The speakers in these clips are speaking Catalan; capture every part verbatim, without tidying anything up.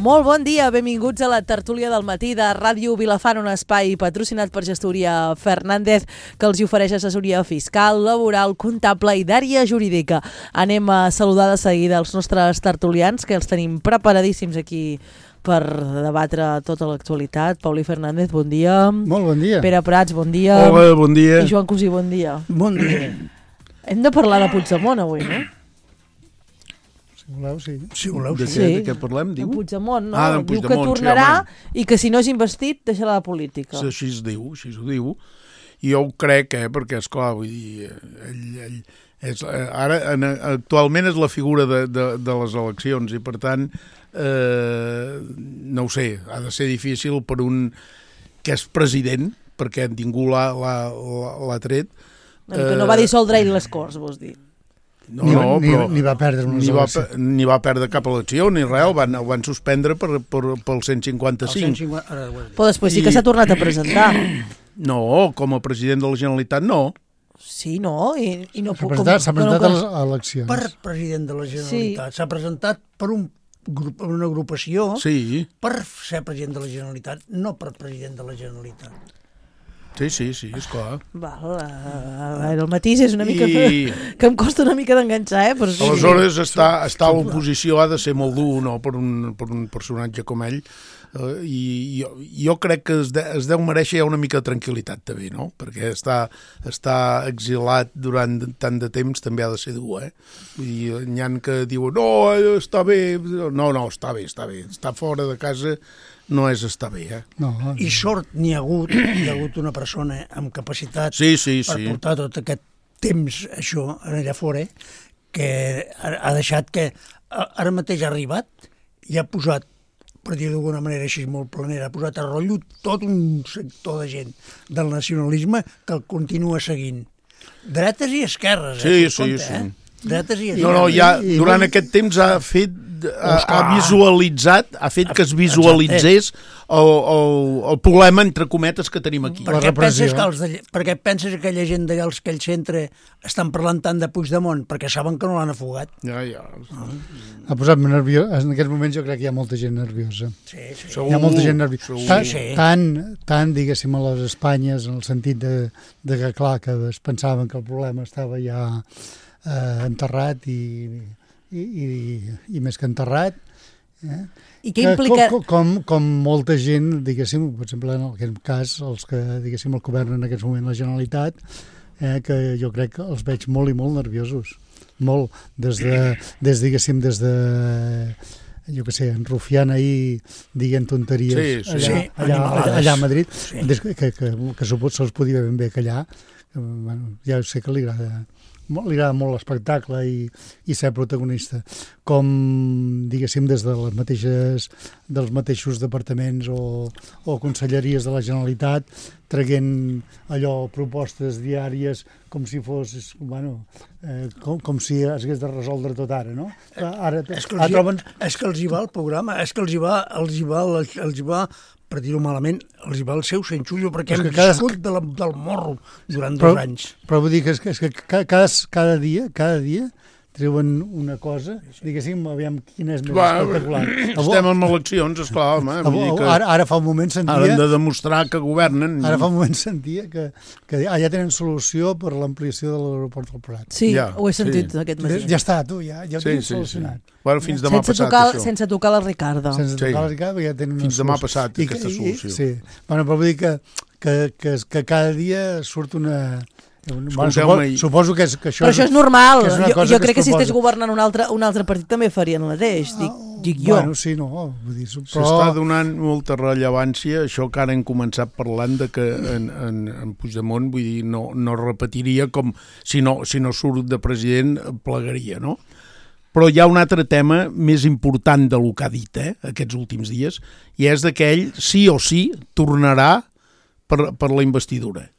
Molt bon dia, benvinguts a la tertúlia del matí de Ràdio Vilafant, un espai patrocinat per Gestoria Fernández que els ofereix assessoria fiscal, laboral, comptable i d'àrea jurídica. Anem a saludar de seguida els nostres tertulians, que els tenim preparadíssims aquí per debatre tota l'actualitat. Paulí Fernández, bon dia. Molt bon dia. Pere Prats, bon dia. Hola, bon dia. I Joan Cosí, bon dia. Bon dia. Hem de parlar de Puigdemont avui, no? Si voleu, sí. Si voleu, sí. de, què, de què parlem, diu? De Puigdemont, no? Ah, Diu Puigdemont, que tornarà sí, i que si no és investit deixarà la política. Sí, així es diu, així ho diu. I jo ho crec, eh, perquè, esclar, vull dir, ell, ell és, ara, en, actualment és la figura de, de, de les eleccions i, per tant, eh, no ho sé, ha de ser difícil per un que és president, perquè ningú l'ha, l'ha, l'ha tret. Que no va dissoldre ell les Corts, vols dir? No, ni, no, ni, però ni va perdre unes ni va, eleccions. ni va perdre cap elecció, ni res, el van, el van suspendre per, per, pel cent cinquanta-cinc. Però després sí que I... s'ha tornat a presentar. No, com a president de la Generalitat, no. Sí, no? I, i no S'ha presentat, s'ha presentat no, a les eleccions. Per president de la Generalitat. Sí. S'ha presentat per un grup, una agrupació Sí. per ser president de la Generalitat, no per president de la Generalitat. Sí, sí, sí, esclar. Val, uh, el matís és una mica... I... que em costa una mica d'enganxar, eh? Però sí. Aleshores, estar, estar a l'oposició ha de ser molt dur, no?, per un, per un personatge com ell. Uh, I jo, jo crec que es, de, es deu mereixer una mica de tranquil·litat, també, no? Perquè estar, estar exilat durant tant de temps també ha de ser dur, eh? Vull dir, n'hi ha que diuen, no, està bé. No, no, està bé, està bé. Estar fora de casa no és estar bé, eh? No, no. I sort n'hi ha hagut, hi ha hagut una persona amb capacitat Sí, sí, per sí. portar tot aquest temps, això, allà fora, que ha, ha deixat que ara mateix ha arribat i ha posat, per dir d'alguna manera així molt planera, ha posat a rotllo tot un sector de gent del nacionalisme que el continua seguint. Dretes i esquerres, Sí, eh? sí, Compte, sí. Eh? Dretes i esquerres. No, no, ja, I- i- durant aquest temps ha fet, ha, ha visualitzat, ha fet que es Exacte. visualitzés el, el, el problema, entre cometes, que tenim aquí. La Per què repressió. penses que, els de, per què penses que aquella gent d'allà, els que ell centre, estan parlant tant de Puigdemont? Perquè saben que no l'han afugat. Ja, ja. Ha posat nerviós. En aquests moments jo crec que hi ha molta gent nerviosa. Sí, sí. Segur, Hi ha molta gent nerviosa. segur. Tant, Sí. tant, tant, diguéssim, a les Espanyes, en el sentit de, de que, clar, que es pensaven que el problema estava ja eh, enterrat i, i, i, i més que enterrat. Eh? I què implica... Com, com, com molta gent, diguéssim, per exemple, en aquest cas, els que, diguéssim, el govern en aquest moment la Generalitat, eh, que jo crec que els veig molt i molt nerviosos. Molt. Des de, des, diguéssim, des de, jo què sé, en Rufián ahir dient tonteries Sí, sí, allà, sí. allà, allà, allà a Madrid, Sí. des que, que, que, que suposo se'ls podia ben bé callar. Que, bueno, ja sé que li agrada molt, li agrada molt l'espectacle i, i ser protagonista, com diguéssim des de les mateixes dels mateixos departaments o, o conselleries de la Generalitat traient allò propostes diàries com si fos bueno, eh, com, com si es hagués de resoldre tot ara, no? Ara, És que, ara els hi, troben... és que els hi va el programa, és que els hi va, els hi va, els, els hi va per dir-ho malament, els hi va el seu senxullo, perquè És hem que cada- viscut de la, del morro durant Però- dos anys. Però vull dir que, és que, és que ca- cada, cada dia, cada dia treuen una cosa, diguéssim, aviam quina és més Va, espectacular. estem en eleccions, esclar, home. Vull dir que Ara, ara fa un moment sentia... han de demostrar que governen. Ara fa un moment sentia que, que ah, ja tenen solució per l'ampliació de l'aeroport del Prat. Sí, Ja, ho he sentit sí. aquest Ja, matí. ja està, tu, ja, ja ho Sí, tens sí, sí. solucionat. Bueno, fins demà sense, passat, tocar, això. sense tocar la Ricarda. Sense Sí. tocar la Ricarda, ja tenen una Fins demà solució. passat, I aquesta que- solució. I, sí, bueno, però vull dir que, que, que, que cada dia surt una... Bueno, suposo, Escolteu-me, i- suposo que, és, que això... Però això és normal. que és una Jo, cosa jo que crec que, es si estigués proposa. governant un altre, un altre partit també farien el mateix, dic, dic jo. Bueno, sí, no, vull dir, S'està però... donant molta rellevància, això que ara hem començat parlant de que en, en, en Puigdemont, vull dir, no, no repetiria com si no, si no surt de president plegaria, no? Però hi ha un altre tema més important del que ha dit eh, aquests últims dies, i és que ell sí o sí tornarà per, per la investidura.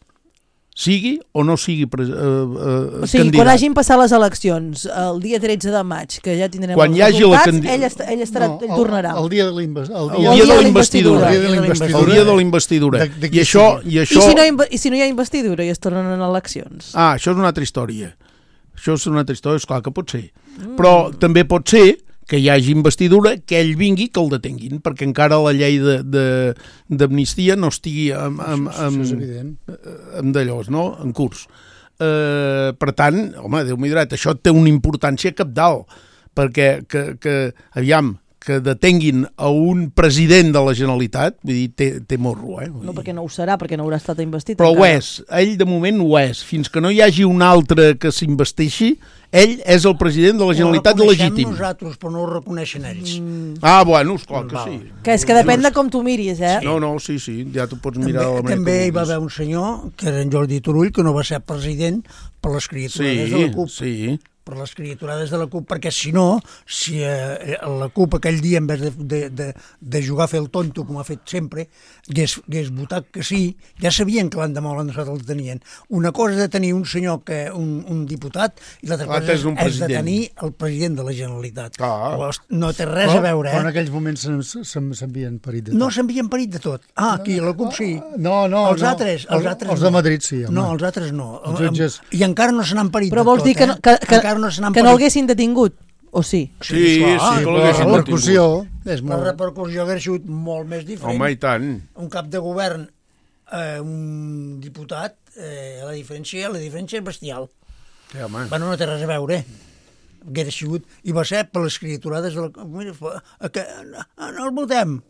Sigui o no sigui pres, eh, eh, O sigui, candidat. quan hagin passat les eleccions, el dia tretze de maig, que ja tindrem Quan els hi hagi la resultats, candi- ell, est ell, estarà, ell tornarà. El, el dia de la investidura. El dia de la investidura. El dia de la investidura. El dia de la investidura. De- de qui I, això, sigui. I això... I, si no, inv- I si no hi ha investidura i es tornen a eleccions? Ah, això és una altra història. Això és una altra història, esclar que pot ser. Mm. Però també pot ser que hi hagi investidura, que ell vingui, que el detenguin, perquè encara la llei d'amnistia no estigui amb, amb, amb, amb, amb d'allòs, no? En curs. Eh, per tant, home, Déu-m'hi dret, això té una importància cabdal, perquè, que, que, aviam, que detenguin a un president de la Generalitat, vull dir, té, té morro, eh? Vull no, dir. perquè no ho serà, perquè no haurà estat investit. Però encara. ho és, ell de moment ho és. Fins que no hi hagi un altre que s'investeixi, ell és el president de la Generalitat legítim. Ho nosaltres, però no ho reconeixen ells. Mm. Ah, bueno, esclar que sí. Que és que depèn de com tu miris, eh? No, no, sí, sí, ja t'ho pots mirar també, de la manera també que hi va vulguis. haver un senyor, que era en Jordi Turull, que no va ser president per les criaturades Sí, de la CUP. sí. Per les criaturades de la CUP, perquè si no, si eh, la CUP aquell dia, en vez de, de, de, de jugar a fer el tonto, com ha fet sempre, hagués, hagués votat que sí, ja sabien que l'endemà o l'endemà el tenien. Una cosa és de tenir un senyor, que un, un diputat, i l'altra cosa és, és de tenir el president de la Generalitat. Ah. No té res però, a veure, però en eh? aquells moments s'envien parit de tot. No s'envien parit de tot. Ah, aquí, la CUP sí. No, no, els no. altres, els, Els, altres els de Madrid sí, home. No, els altres no. Els jutges... I encara no se n'han parit Però de vols tot, dir que no, eh? que, que, encara no se n'han que no parit. l'haguessin detingut? O sí? Sí, sí, clar, sí que La l'haguessin repercussió detingut. és La molt... repercussió hauria sigut molt més diferent. Home, i tant. Un cap de govern, eh, un diputat, eh, la diferència la diferència és bestial. Sí, home. Bueno, no té res a veure. Hauria sigut... I va ser per les criaturades de la... Mira, a que, no, no el votem.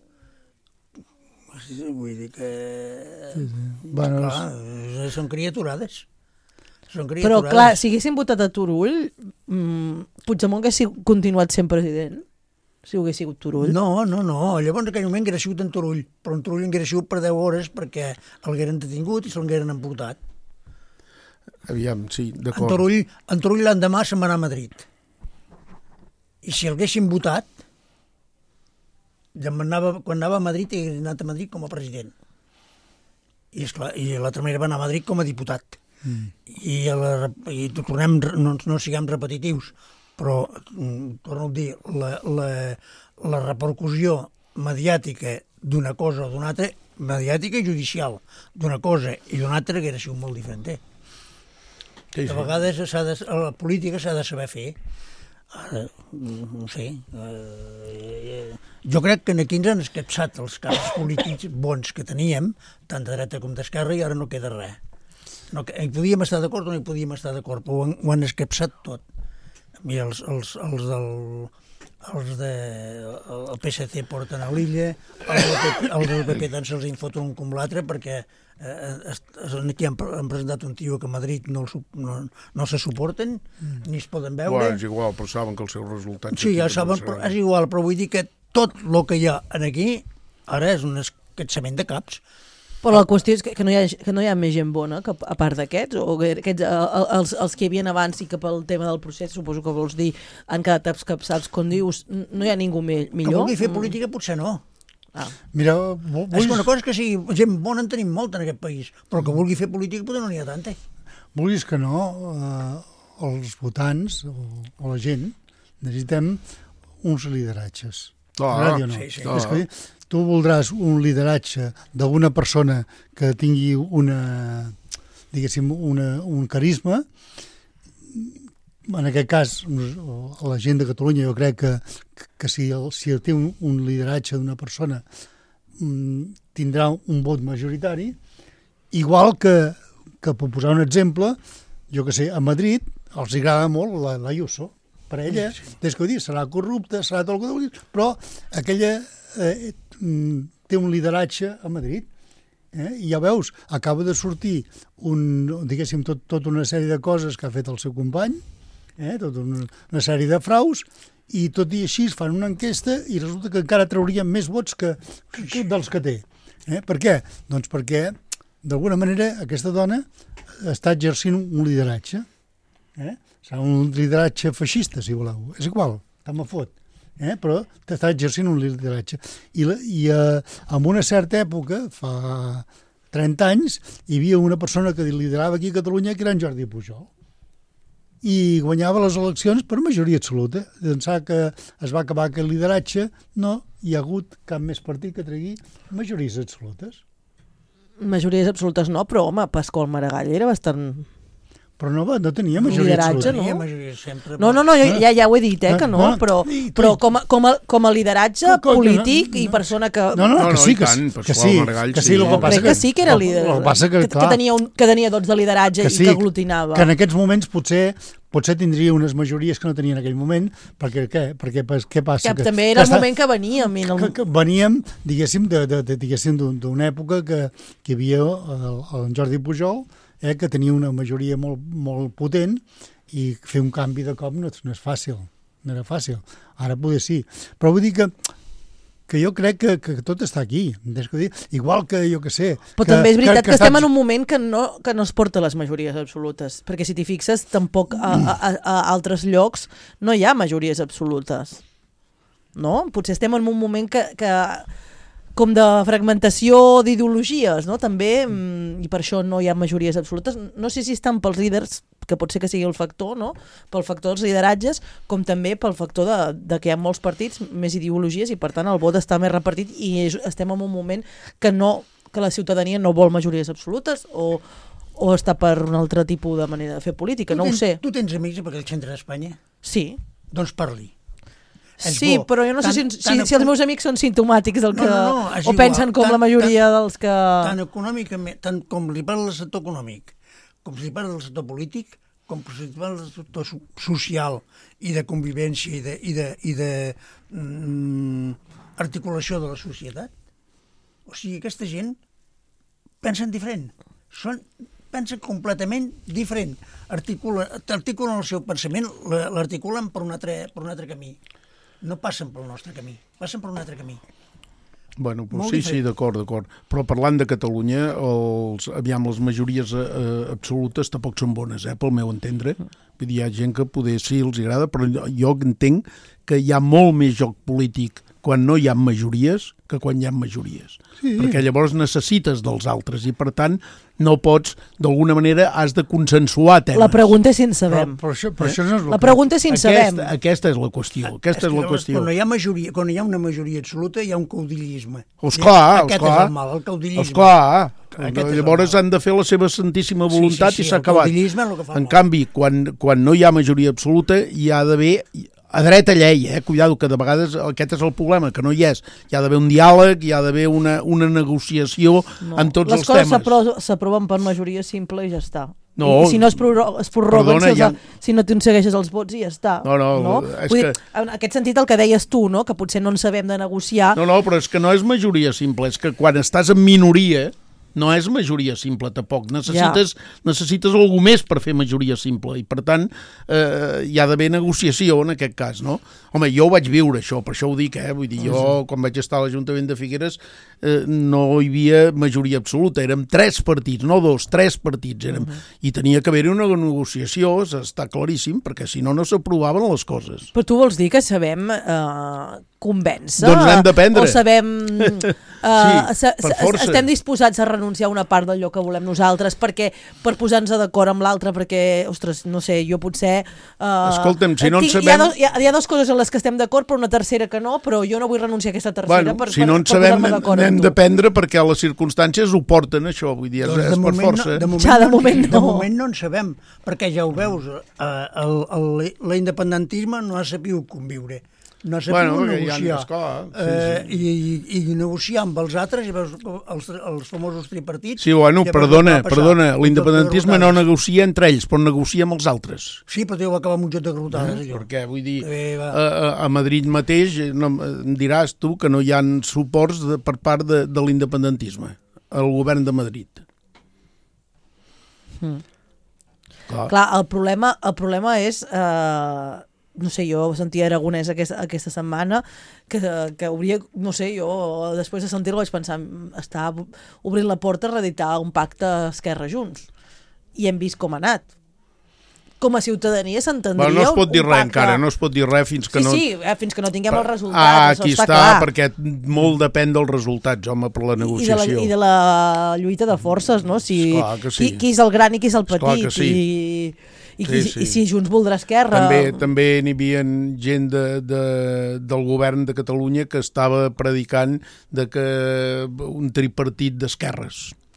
Vull dir que... Sí, sí. Bueno, Clar, són criaturades. Són Però criaturades. clar, si haguessin votat a Turull, mmm, Puigdemont hagués continuat sent president? Si ho hagués sigut Turull? No, no, no. Llavors en aquell moment hauria sigut en Turull, però en Turull hauria sigut per deu hores perquè el hagueren detingut i se'l hagueren emportat. Aviam, sí, En d'acord. Turull, en Turull l'endemà se'n va anar a Madrid. I si el haguessin votat, ja anava, quan anava a Madrid, hagués anat a Madrid com a president. I, esclar, i l'altra manera va anar a Madrid com a diputat. Mm. I, a la, i tornem, no, no siguem repetitius, però, torno a dir, la, la, la repercussió mediàtica d'una cosa o d'una altra, mediàtica i judicial, d'una cosa i d'una altra, que era sigut molt diferent. Eh? Sí, sí. A vegades de, a la política s'ha de saber fer. Ara, no sé, eh, jo crec que aquí ens han escapçat els casos polítics bons que teníem, tant de dreta com d'esquerra, i ara no queda res. No, hi podíem estar d'acord o no hi podíem estar d'acord, però ho han, ho han escapçat tot. Mira, els, els, els del els de el P S C porten a l'illa, els del P P tant se'ls infoten un com l'altre, perquè eh, aquí han, han presentat un tio que a Madrid no, el, no, no se suporten, mm. ni es poden veure. Bueno, és igual, però saben que els seus resultats... Sí, ja saben, però és igual, però vull dir que tot el que hi ha aquí ara és un escatsament de caps. Però la qüestió és que, que, no hi ha, que no hi ha més gent bona que, a part d'aquests, o que aquests, els, els que hi havia abans i que pel tema del procés, suposo que vols dir, han quedat escapçats, com dius, no hi ha ningú millor? Que vulgui fer política potser no. Ah. Mira, vull... És que una cosa és que sigui gent bona en tenim molta en aquest país, però que vulgui fer política potser no n'hi ha tanta. Vulguis que no, eh, els votants o, o la gent necessitem uns lideratges. Ah, no? sí, sí. És que tu voldràs un lideratge d'una persona que tingui una, diguéssim, una, un carisma. En aquest cas, la gent de Catalunya, jo crec que, que si, el, si té un, un lideratge d'una persona tindrà un vot majoritari, igual que, que per posar un exemple, jo que sé, a Madrid els agrada molt la, la Ayuso. Per ella, sí, sí. Des que ho dic, serà corrupta, serà tot el que vulguis, però aquella eh, té un lideratge a Madrid. Eh? I ja veus, acaba de sortir un, diguéssim, tot, tota una sèrie de coses que ha fet el seu company, eh? Tota una, una sèrie de fraus, i tot i així fan una enquesta i resulta que encara traurien més vots que, que dels que té. Eh? Per què? Doncs perquè, d'alguna manera, aquesta dona està exercint un lideratge. Eh? Serà un lideratge feixista, si voleu. És igual, tant me fot. Eh? Però t'està exercint un lideratge. I, la, i eh, en una certa època, fa trenta anys, hi havia una persona que liderava aquí a Catalunya, que era en Jordi Pujol. I guanyava les eleccions per majoria absoluta. D'ençà que es va acabar aquest lideratge, no hi ha hagut cap més partit que tregui majories absolutes. Majories absolutes no, però home, Pasqual Maragall era bastant... Però no, no tenia majoria Lideratge, absoluta. no? Majoria sempre... No, no, no, jo, ja, ja ho he dit, eh, que no, No, però, i- però com, a, com, a, com a lideratge Que- que- polític no, i no. persona que... No, no, No, que no, sí, i que, tant, que Pasqual sí, Maragall, que sí. sí, el que Crec passa que sí que era líder, el que, passa que, que, clar, que, tenia un, que tenia dots de lideratge que sí, i que aglutinava. que en aquests moments potser potser tindria unes majories que no tenia en aquell moment, perquè què? Perquè pues, què passa? Que, també era el moment que veníem. I que, el... que veníem, diguéssim, de, de, de, diguéssim d'una època que, que hi havia el, el Jordi Pujol, eh, que tenia una majoria molt, molt potent, i fer un canvi de cop no, no és fàcil, no era fàcil. Ara poder sí. Però vull dir que que jo crec que, que tot està aquí. Que dir, igual que, jo que sé... Però que, també és veritat que, que, que estem estats... en un moment que no, que no es porta les majories absolutes, perquè si t'hi fixes, tampoc a, a, a altres llocs no hi ha majories absolutes. No? Potser estem en un moment que, que com de fragmentació d'ideologies, no? També, i per això no hi ha majories absolutes. No sé si estan pels líders, que pot ser que sigui el factor, no? Pel factor dels lideratges, com també pel factor de, de que hi ha molts partits, més ideologies, i per tant el vot està més repartit i és, estem en un moment que, no, que la ciutadania no vol majories absolutes o, o està per un altre tipus de manera de fer política, Tu no tens, ho sé. Tu tens amics per aquell centre d'Espanya? Sí. Doncs parli. És Sí, bo. però jo no Tant- sé si, tant si, si els meus amics són simptomàtics del No, que, no, no, és o igual. pensen com Tant- la majoria dels que... Tant econòmicament, tant com li parla del sector econòmic, com li parla del sector polític, com li parla del sector so- social i de convivència i de, i de, i de mm, articulació de la societat. O sigui, aquesta gent pensen diferent. Són, pensen completament diferent. Articula, articulen el seu pensament, la- l'articulen per un altre, per un altre camí. No passen pel nostre camí, passen per un altre camí. Bueno, però Molt sí, diferent. sí, d'acord, d'acord. Però parlant de Catalunya, els, aviam, les majories eh, absolutes tampoc són bones, eh, pel meu entendre. Vull dir, hi ha gent que poder sí els agrada, però jo entenc que hi ha molt més joc polític quan no hi ha majories que quan hi ha majories. Sí. Perquè llavors necessites dels altres i, per tant, no pots, d'alguna manera, has de consensuar temes. La pregunta és si en Però, sabem. però, això, però això no és el La pregunta és si en sabem. Aquesta, aquesta és la qüestió. Aquesta és, que la qüestió. Quan hi ha majoria, quan hi ha una majoria absoluta, hi ha un caudillisme. Esclar, Aquest esclar. és el mal, el caudillisme. Esclar. Aquest és el Llavors mal. han de fer la seva santíssima voluntat Sí, sí, sí, i s'ha el acabat. caudillisme és el que fa En mal. canvi, quan, quan no hi ha majoria absoluta, hi ha d'haver a dreta llei, eh? Cuidado, que de vegades aquest és el problema, que no hi és. Hi ha d'haver un diàleg, hi ha d'haver una, una negociació No. en tots Les els coses temes. s'apro- s'aproven per majoria simple i ja està. No, I si no es, prorro es prorroguen, perdona, si, els, ja- si no t'aconsegueixes els vots i ja està. No, no, no? és Vull que- dir, en aquest sentit el que deies tu, no? Que potser no en sabem de negociar. No, no, però és que no és majoria simple, és que quan estàs en minoria no és majoria simple tampoc, necessites, ja. necessites algú més per fer majoria simple i per tant eh, hi ha d'haver negociació en aquest cas, no? Home, jo ho vaig viure això, per això ho dic, eh? Vull dir, jo quan vaig estar a l'Ajuntament de Figueres eh, no hi havia majoria absoluta, érem tres partits, no dos, tres partits érem, uh -huh. i tenia que haver-hi una negociació, està claríssim, perquè si no, no s'aprovaven les coses. Però tu vols dir que sabem eh, convèncer? Doncs n'hem d'aprendre. O sabem... Eh, Sí, per força. Estem disposats a renunciar a una part d'allò que volem nosaltres perquè per posar-nos d'acord amb l'altre, perquè, ostres, no sé, jo potser... Eh, Escolta'm, si no en tinc, sabem- Hi ha, dos, hi, ha, hi ha dues coses en les que estem d'acord, però una tercera que no, però jo no vull renunciar a aquesta tercera Bueno, per, si no en per, per sabem, posar-me d'acord n'hem amb tu. d'aprendre perquè les circumstàncies ho porten, això, vull dir, és, Doncs és per força. No, de, moment Ja, de no, moment de no. moment no en sabem, perquè ja ho veus, eh, el, el, l'independentisme no ha sabut conviure, no ha sabut Bueno, perquè hi ha- negociar. esclar, sí, eh, I, i, i negociar amb els altres, i veus els, els famosos tripartits... Sí, bueno, i llavors perdona, va passar perdona, un l'independentisme joc de no garrotades. negocia entre ells, però negocia amb els altres. Sí, però deu acabar amb un joc de garrotades, allò. Perquè, vull dir, Eh, va. a, a Madrid mateix eh, no, em diràs tu que no hi ha suports de, per part de, de l'independentisme, al govern de Madrid. Mm. Clar. Clar, el problema, el problema és... Eh, no sé, jo sentia Aragonès aquesta, aquesta setmana que, que hauria, no sé, jo després de sentir-lo vaig pensar, està obrint la porta a reeditar un pacte Esquerra Junts. I hem vist com ha anat. Com a ciutadania s'entendria Bueno, no es pot un, dir un res pacte... encara, no es pot dir res fins que sí, no... Sí, eh, fins que no tinguem el resultat, Ah, això aquí està, està, clar. perquè molt depèn dels resultats, home, per la I de, la, negociació. I de la lluita de forces, no? Si, Esclar que sí. qui, qui és el gran i qui és el Esclar petit. que sí. I, i, qui, Sí, sí. i si Junts voldrà Esquerra... També també n'hi havia gent de, de, del govern de Catalunya que estava predicant de que un tripartit d'esquerres.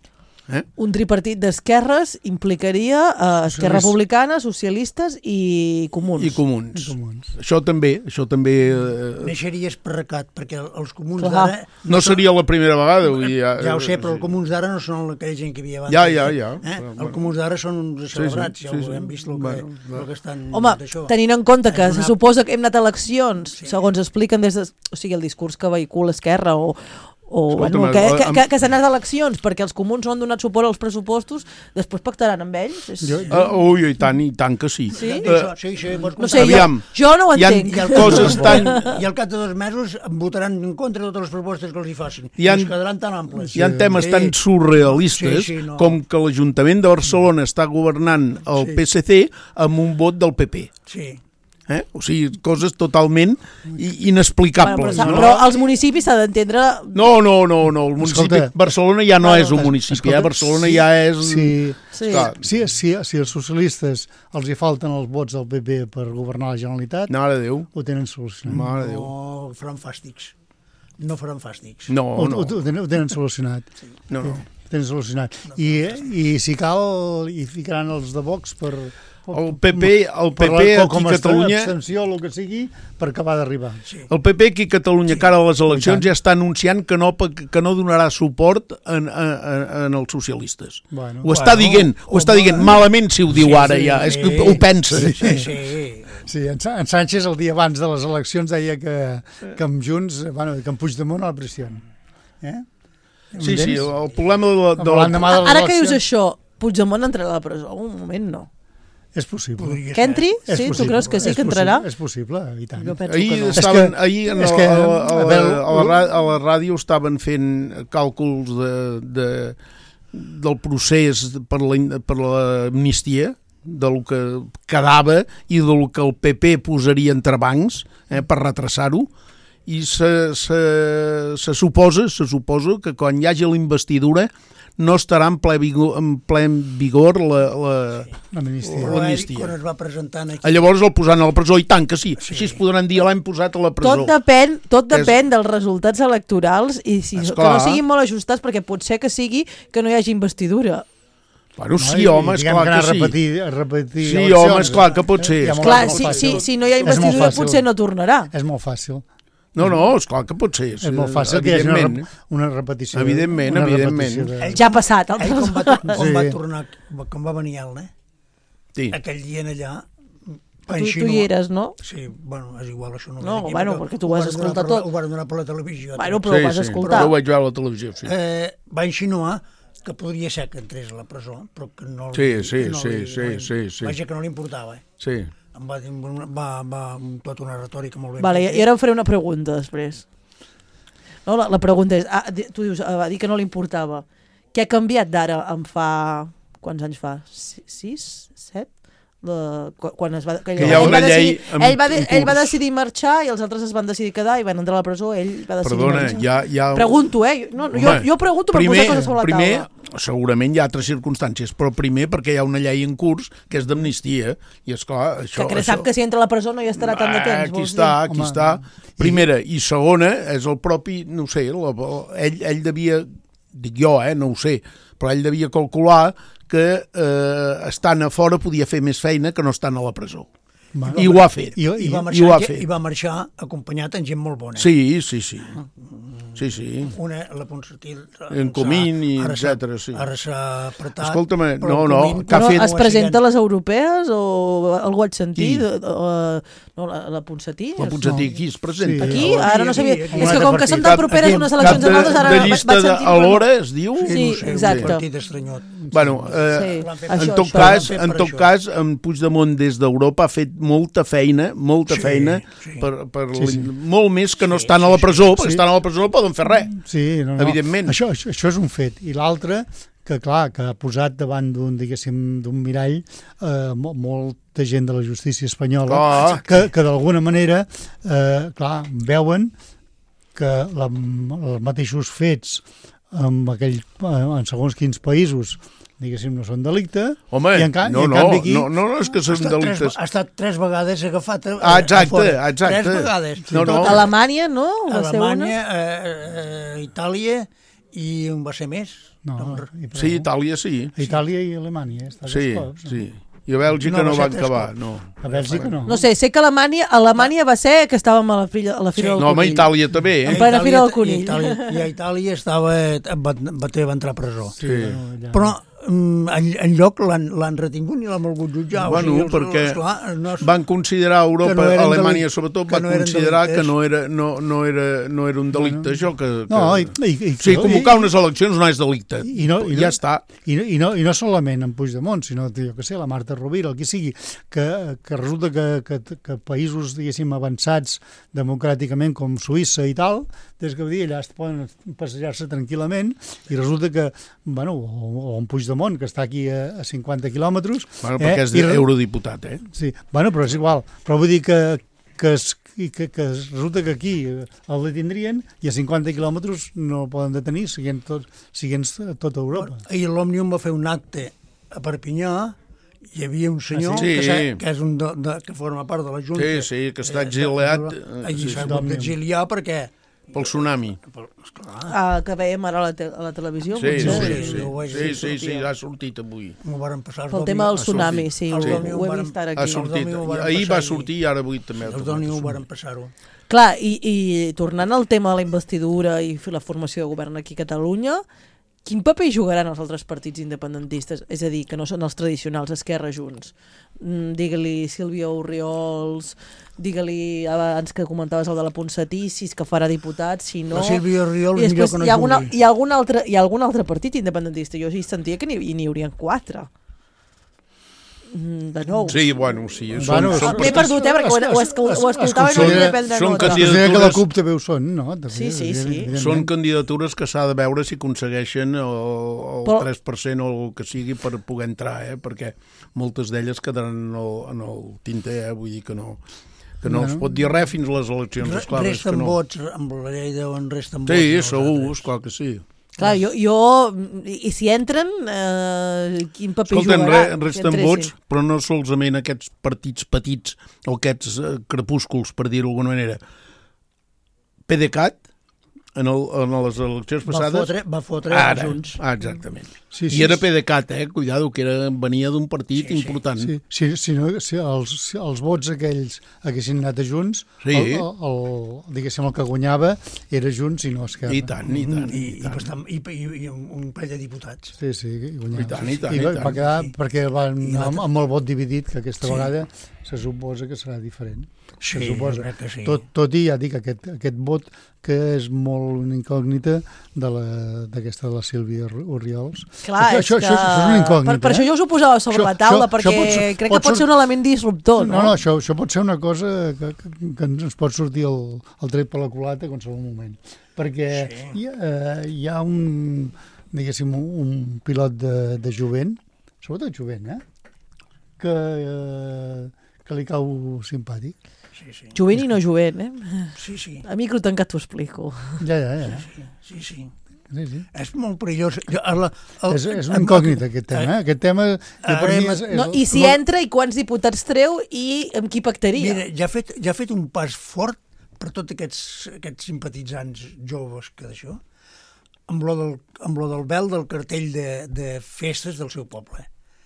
Eh? Un tripartit d'esquerres implicaria uh, Esquerra Republicana, socialistes i comuns. I comuns. I comuns. Això també, això també... Eh... Neixeria esparracat, perquè els comuns Clar. d'ara... No, no seria la primera vegada. Vull dir, ja, ja ho sé, però els comuns d'ara no són aquella gent que hi havia abans. Ja, ja, ja. Eh? Bueno. Els comuns d'ara són uns celebrats, sí, ja sí, ho sí. hem vist el que, Bueno, el que estan Home, d'això. tenint en compte que En se una- suposa que hem anat a eleccions, segons expliquen des de... O sigui, el discurs que vehicula Esquerra o... o Escolta'm, bueno, que, eh, que, amb- que, que s'han anat a eleccions perquè els comuns no han donat suport als pressupostos, després pactaran amb ells? És... Jo- Uh, ui, i tant, i tant que sí. Sí? I això, sí, sí, pots No comptar. sé, jo, Aviam, jo no ho hi ha- entenc. hi ha coses tan... I al cap de dos mesos votaran en contra de totes les propostes que els hi facin. Hi ha- I es quedaran tan amples. Hi ha temes Sí. tan surrealistes Sí, sí, no. com que l'Ajuntament de Barcelona està governant el Sí. P S C amb un vot del P P. Sí. Eh? O sigui, coses totalment i- Bueno, inexplicables. però, no? però els municipis s'ha d'entendre... No, no, no, no, el municipi... Escolta, Barcelona ja no bueno, és un municipi, escolta, eh? Barcelona sí, ja és... Sí, Sí. Esclar, sí, sí, si als socialistes els hi falten els vots del P P per governar la Generalitat, mare de Déu, ho tenen solucionat. mare de Déu. No faran fàstics. No faran fàstics. No, Ho, no, ho, ho, tenen, ho tenen solucionat. no, no. Ho tenen solucionat. I, i si cal, hi ficaran els de Vox per... El P P, el per P P la- aquí com a a Catalunya... abstenció o el que sigui, per acabar d'arribar. Sí. El P P aquí a Catalunya, cara a les eleccions, tant. ja està anunciant que no, que no donarà suport en, en, en els socialistes. Bueno, Ho està Bueno, dient, ho està home. dient. Malament si ho diu Sí, ara sí, ja, és que sí. ho pensa. Sí, sí, sí. sí, en, Sa- en Sánchez el dia abans de les eleccions deia que, que amb Junts, bueno, que amb Puigdemont a la pressió. Eh? Sí, sí, el, el problema de la... De la... L'endemà de les Ara que dius eleccions- això, Puigdemont entrarà a la presó? Un moment, no. És possible. Podria Que entri? És Sí? Tu possible. creus que sí És que entrarà? possible, És possible, i tant. Jo penso Ahir, que no. estaven, És que- ahir en és la, que, a, la, a, a la, veure, a, la, ra- a la ràdio estaven fent càlculs de, de, del procés per la, in- per l'amnistia, del que quedava i del que el P P posaria entre bancs eh, per retrasar-ho, i se, se, se suposa se suposa que quan hi hagi la investidura no estarà en ple vigor, en ple vigor la, la, L'amnistia. Però l'amnistia. ell, quan es va presentar aquí... Llavors el posaran a la presó, i tant que sí, sí. Així es podran dir l'hem posat a la presó. Tot depèn, tot És- depèn dels resultats electorals i si, que Esclar. no siguin molt ajustats, perquè pot ser que sigui que no hi hagi investidura. Bueno, sí, I- home, i diguem esclar que, anar que a sí. repetir, a repetir Sí, eleccions. home, esclar que pot ser. Ja molt- Clar, molt si, fàcil. si, si no hi ha És molt investidura fàcil. potser no tornarà. És molt fàcil. No, no, esclar que pot ser. És molt fàcil que hi hagi una, evidentment. rep- una repetició. Evidentment, una evidentment. repetició de- Ja ha passat. Ell El... quan va, tor- quan Sí. va tornar, quan va venir el, eh? Sí. aquell dia allà, Tu, va tu insinuar- hi eres, no? Sí, bueno, és igual, això no ho No, veig aquí, bueno, però perquè tu ho vas van donar escoltar per la- tot. Ho van donar per la televisió. Bueno, tot. però ho vas escoltar. Jo ho vaig veure a la televisió, sí. Eh, va insinuar que podria ser que entrés a la presó, però que no... Sí, sí, no sí, li- sí, no li- sí, sí. Vaja, que no li importava, eh? Sí. Em va, dir, va, va tota una retòrica molt ben Vale, feta. i ara em faré una pregunta després. No, la, la pregunta és, ah, di- tu dius, ah, va dir que no li importava. Què ha canviat d'ara en fa... Quants anys fa? Si- Sis? Set? La, quan- quan es va, que Que hi ha ell una va llei decidir, en- ell, va, de- en ell va curs. decidir marxar i els altres es van decidir quedar i van entrar a la presó, ell va decidir Perdona, marxar. hi ha... Hi ha... Pregunto, eh? No, jo, Home, jo pregunto per primer, posar coses sobre la primer, taula. segurament hi ha altres circumstàncies, però primer perquè hi ha una llei en curs que és d'amnistia, i és clar, això... Que, que això... sap que si entra a la presó no hi estarà tant de Ah, temps. Aquí vols està, dir? aquí Home, està. Primera. I segona, és el propi, no ho sé, la, ell, ell devia, dic jo, eh, no ho sé, però ell devia calcular que eh, estant a fora podia fer més feina que no estant a la presó. Bueno, I ho ha fet. I, I i, va, I marxar, ho ha i, fet. I va marxar acompanyat amb gent molt bona. Sí, sí, sí. Sí, sí. Una, la Ponsatí... En Comín i ara s'ha- etcètera, sí. Ara s'ha apretat... Escolta'm, però no, el no, Comín, que ha Bueno, fet- es presenta a les europees o algú vaig sentir? Qui? De, de, uh, no, la, la Ponsatí? La Ponsatí aquí es presenta. Sí. Aquí? Aquí, Ara no aquí, sabia. aquí. És que Un com altre que són partit. tan properes Aquí, unes cap eleccions de, a altres, ara de vaig llista sentir... de, a l'hora, es diu? Sí, no sé, exacte. Un partit estranyot. Bueno, eh, Sí, L'han fet- això, en tot això. cas, l'han fet en per tot això. cas, en Puigdemont des d'Europa ha fet molta feina, molta Sí, feina, sí. per, per Sí, sí. molt més que no Sí, estan a sí, la presó, sí, perquè sí. estan a la presó no poden fer res. sí, no, no. Evidentment. Això, això, això és un fet. I l'altre, que clar, que ha posat davant d'un, diguéssim, d'un mirall eh, mo- molta gent de la justícia espanyola, Clar. que, que d'alguna manera, eh, clar, veuen que la, els mateixos fets en, aquell, en segons quins països, diguéssim, no són delicte. Home, i en, ca- no, i en no, canvi aquí... no, no, no, és que Ha són estat, tres, delictes. ha estat tres vegades agafat a, Ah, exacte, a fora. exacte. Tres vegades. No, no. Alemanya, no? Va ser una? Alemanya, eh, eh, Itàlia I on va ser més? No, No, i prou. Sí, Itàlia sí. A Itàlia i Alemanya, eh? Està Sí, dos cops, no? sí. I a Bèlgica No, no, va ser van tres acabar, cops. no. A Bèlgica no. No sé, sé que Alemanya, Alemanya va ser que estàvem a la, fira, a la Fira Sí. del No, home, Conill. Itàlia també, En eh? plena Fira del I Conill. Itàlia, I a Itàlia estava, va, va, va entrar a presó. Sí. Bueno, allà- Però mm, en, en lloc l'han l'han retingut i l'han volgut jutjar. Bueno, o sigui, els- perquè esclar, no és- van considerar, Europa, que no eren Alemanya delictes, sobretot, que va no eren considerar que delictes. no era, no, no era, no era un delicte, això, que... que... No, i, i, i, Sí, convocar i- unes eleccions no és delicte. I no, i no, ja està. I no, i, no, I no solament en Puigdemont, sinó, jo que sé, la Marta Rovira, el qui sigui, que, que resulta que, que, que països, diguéssim, avançats democràticament com Suïssa i tal, des que dir, allà es poden passejar-se tranquil·lament i resulta que, bueno, o, o en Puigdemont, que està aquí a, a cinquanta quilòmetres... Bueno, perquè és i re- eurodiputat, eh? Sí, bueno, però és igual. Però vull dir que, que, es, que, que resulta que aquí el detindrien i a cinquanta quilòmetres no el poden detenir, siguent tot, siguent tota Europa. Ahir l'Òmnium va fer un acte a Perpinyà, hi havia un senyor Ah, sí? que, Sí. sa- que, és un de, de, que forma part de la Junta. Sí, sí, que està eh, exiliat, de- eh, Allí sí, s'ha sí. hagut d'exiliar perquè... Pel tsunami. Esclar, Ah, que veiem ara a la, te a la televisió. Sí, sí, potser. sí, sí, jo ho vaig sí, dir, sí, sí, sortia. ha sortit avui. m'ho varen passar els Pel d'Òmnium. tema del Ha tsunami, sortit. sí, Els ho, d'Òmnium ho he varen- vist ara Ha aquí. sortit. Òmnium ho varen Ahir passar va i- sortir i ara avui també. ha Els tornat d'Òmnium a ho varen sortir. passar-ho. Clar, i, i tornant al tema de la investidura i la formació de govern aquí a Catalunya, quin paper hi jugaran els altres partits independentistes? És a dir, que no són els tradicionals, Esquerra, Junts. Mm, digue-li Sílvia Orriols, digue-li abans que comentaves el de la Ponsatí, si és que farà diputat, si no... La Sílvia Orriols I millor després que no hi ha, alguna, jugui. hi, ha algun altre, hi ha algun altre partit independentista. Jo sí sentia que n'hi n'hi haurien quatre. Mm, de nou. Sí, bueno, sí. Són, Bueno, són M'he perdut, eh, perquè ho, ho, escol, ho escoltava i no són- volia prendre són nota. candidats- Us deia que la candidatures- CUP també ho són, no? També, Sí, sí, sí. evidentment. Són candidatures que s'ha de veure si aconsegueixen el, el Però- tres per cent o el que sigui per poder entrar, eh? Perquè moltes d'elles quedaran en el, en el tinter, eh? Vull dir que no, que no Bueno. es pot dir res fins a les eleccions, Re- esclar, és que resten no. vots, amb la llei deuen resten vots. Sí, als segur, altres. esclar que sí. Clar, jo, jo... I, i si entren, eh, quin paper Escolta'm, jugarà? re, si resten entressin? vots, però no solament aquests partits petits o aquests eh, crepúsculs, per dir-ho d'alguna manera. PDeCAT, en, el, en les eleccions Va passades... fotre, va fotre Ara, Junts. ah, exactament. Sí, I sí, era sí. PDeCAT, eh? Cuidado, que era, venia d'un partit Sí, sí. important. Sí, si, si, no, si els, si els vots aquells haguessin anat a Junts, Sí. el, el, el, diguéssim, el que guanyava era Junts i no Esquerra. I tant, i tant. I, I, i, tant. bastant, i, i, i un, un parell de diputats. Sí, sí, i guanyava. I tant, i tant, I, i va, tant. va quedar, Sí. perquè van I amb, l'altre- amb el vot dividit, que aquesta Sí. vegada se suposa que serà diferent. Sí, se suposa. jo crec que sí. Tot, tot i, ja dic, aquest, aquest vot que és molt una incògnita de la- d'aquesta de, de la Sílvia Orriols. Clar, això, és això, que... això, això és una incògnita. Per, per això eh? jo us ho posava sobre Això- la taula, això- perquè això pot ser- crec pot que pot ser- ser un element disruptor, no? No, no, això, això pot ser una cosa que, que, que ens pot sortir el, el tret per la culata a qualsevol moment. Perquè Sí. hi, ha, eh, hi ha un, diguéssim, un, un pilot de, de jovent, sobretot jovent, eh? que, eh, que li cau simpàtic. Sí, sí. Jovent i no jovent, eh? Sí, sí. A micro tancat t'ho explico. Ja, ja, ja. Sí, sí. Sí, sí. És molt perillós. Jo, a la, el, És, és una incògnita, aquest tema. Eh? Aquest tema, que per Ara mi hem- és, és, No, I si molt- entra, i quants diputats treu, i amb qui pactaria? Mira, ja ha, fet, ja ha fet un pas fort per tots aquests, aquests simpatitzants joves que d'això, amb lo del, amb lo del vel del cartell de, de festes del seu poble.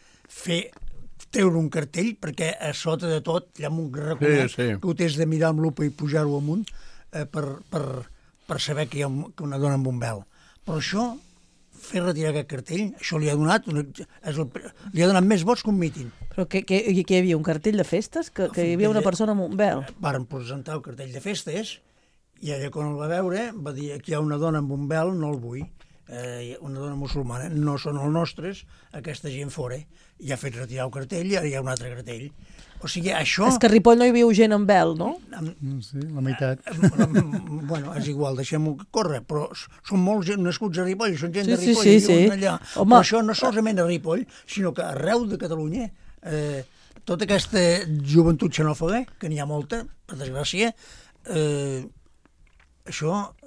Fer treure un cartell perquè a sota de tot hi ha un raconet Sí, sí. que ho tens de mirar amb lupa i pujar-ho amunt eh, per, per, per saber que hi ha un, que una dona amb un vel. Però això, fer retirar aquest cartell, això li ha donat, una, és el, li ha donat més vots que un míting. Però que, que, que hi havia un cartell de festes? Que, que hi havia una persona amb un vel? Varen presentar el cartell de festes i ella, quan el va veure, va dir aquí hi ha una dona amb un vel, no el vull. Eh, una dona musulmana, no són els nostres, aquesta gent fora. I ha fet retirar el cartell i ara hi ha un altre cartell. O sigui, això... És que a Ripoll no hi viu gent amb vel, no? Amb, No sé, la meitat. amb, bueno, és igual, deixem-ho córrer, però s- són molts gent nascuts a Ripoll, són gent Sí, de sí, Ripoll, sí, i viuen sí. allà. Home. Però això no solament a Ripoll, sinó que arreu de Catalunya, eh, tota aquesta joventut xenòfoba, que n'hi ha molta, per desgràcia, eh, això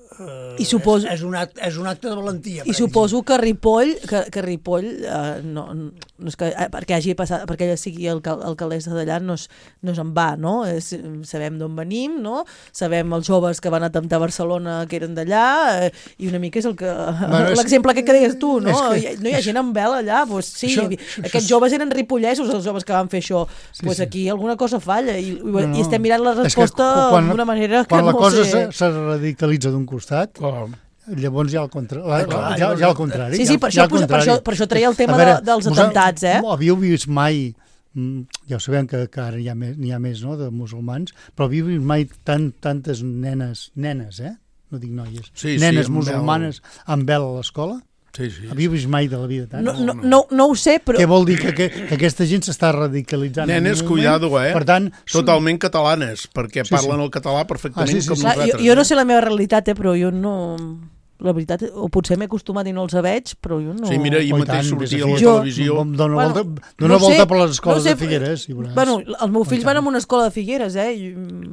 eh, I suposo- és, és, un acte, és un acte de valentia. I suposo que Ripoll, que, que Ripoll eh, no, no és que eh, perquè hagi passat, perquè ella sigui alcal, alcaldessa d'allà no, és, no és en va, no? És, sabem d'on venim, no? Sabem els joves que van atemptar a Barcelona que eren d'allà, eh, i una mica és el que Bueno, és- l'exemple que deies tu, no? és que- Hi ha- no hi ha gent amb vel allà, doncs sí, Això- hi havia- això- aquests joves eren ripollesos, els joves que van fer això. Sí, Doncs sí. aquí alguna cosa falla i, No, no. i estem mirant la És que resposta quan- d'una manera que Quan la no cosa sé... se, se radicalitza d'un costat, Clar. llavors ja al, contra... la, clar, ja, ja al contrari. Sí, sí, ja, per ja això, al posa- per, contrari. això, per això treia el tema A veure, de, dels vos- atemptats, eh? Havíeu vist mai, mm, ja ho sabem que, que ara hi ha més, n'hi ha més, no?, de musulmans, però havíeu vist mai tant, tantes nenes, nenes, eh? No dic noies, Sí, sí, nenes amb musulmanes amb vel a l'escola? Sí, sí. Havíeu vist mai de la vida tant? No, no, no, no ho sé, però... Què vol dir que, que, que aquesta gent s'està radicalitzant? en Nenes, un moment? cuidado, eh? Per tant, Totalment catalanes, perquè Sí, parlen sí. el català perfectament Ah, sí, sí, com sí. Clar, jo, nosaltres. jo no sé la meva realitat, eh, però jo no... La veritat, o potser m'he acostumat i no els veig, però jo no... Sí, mira, ahir Oh, i mateix tant, sortia a des la de Jo- televisió. Dóna Bueno, volta, dona no sé, volta per les escoles no sé, de Figueres, i veuràs. Bueno, els meus fills tant. van a una escola de Figueres, eh? I,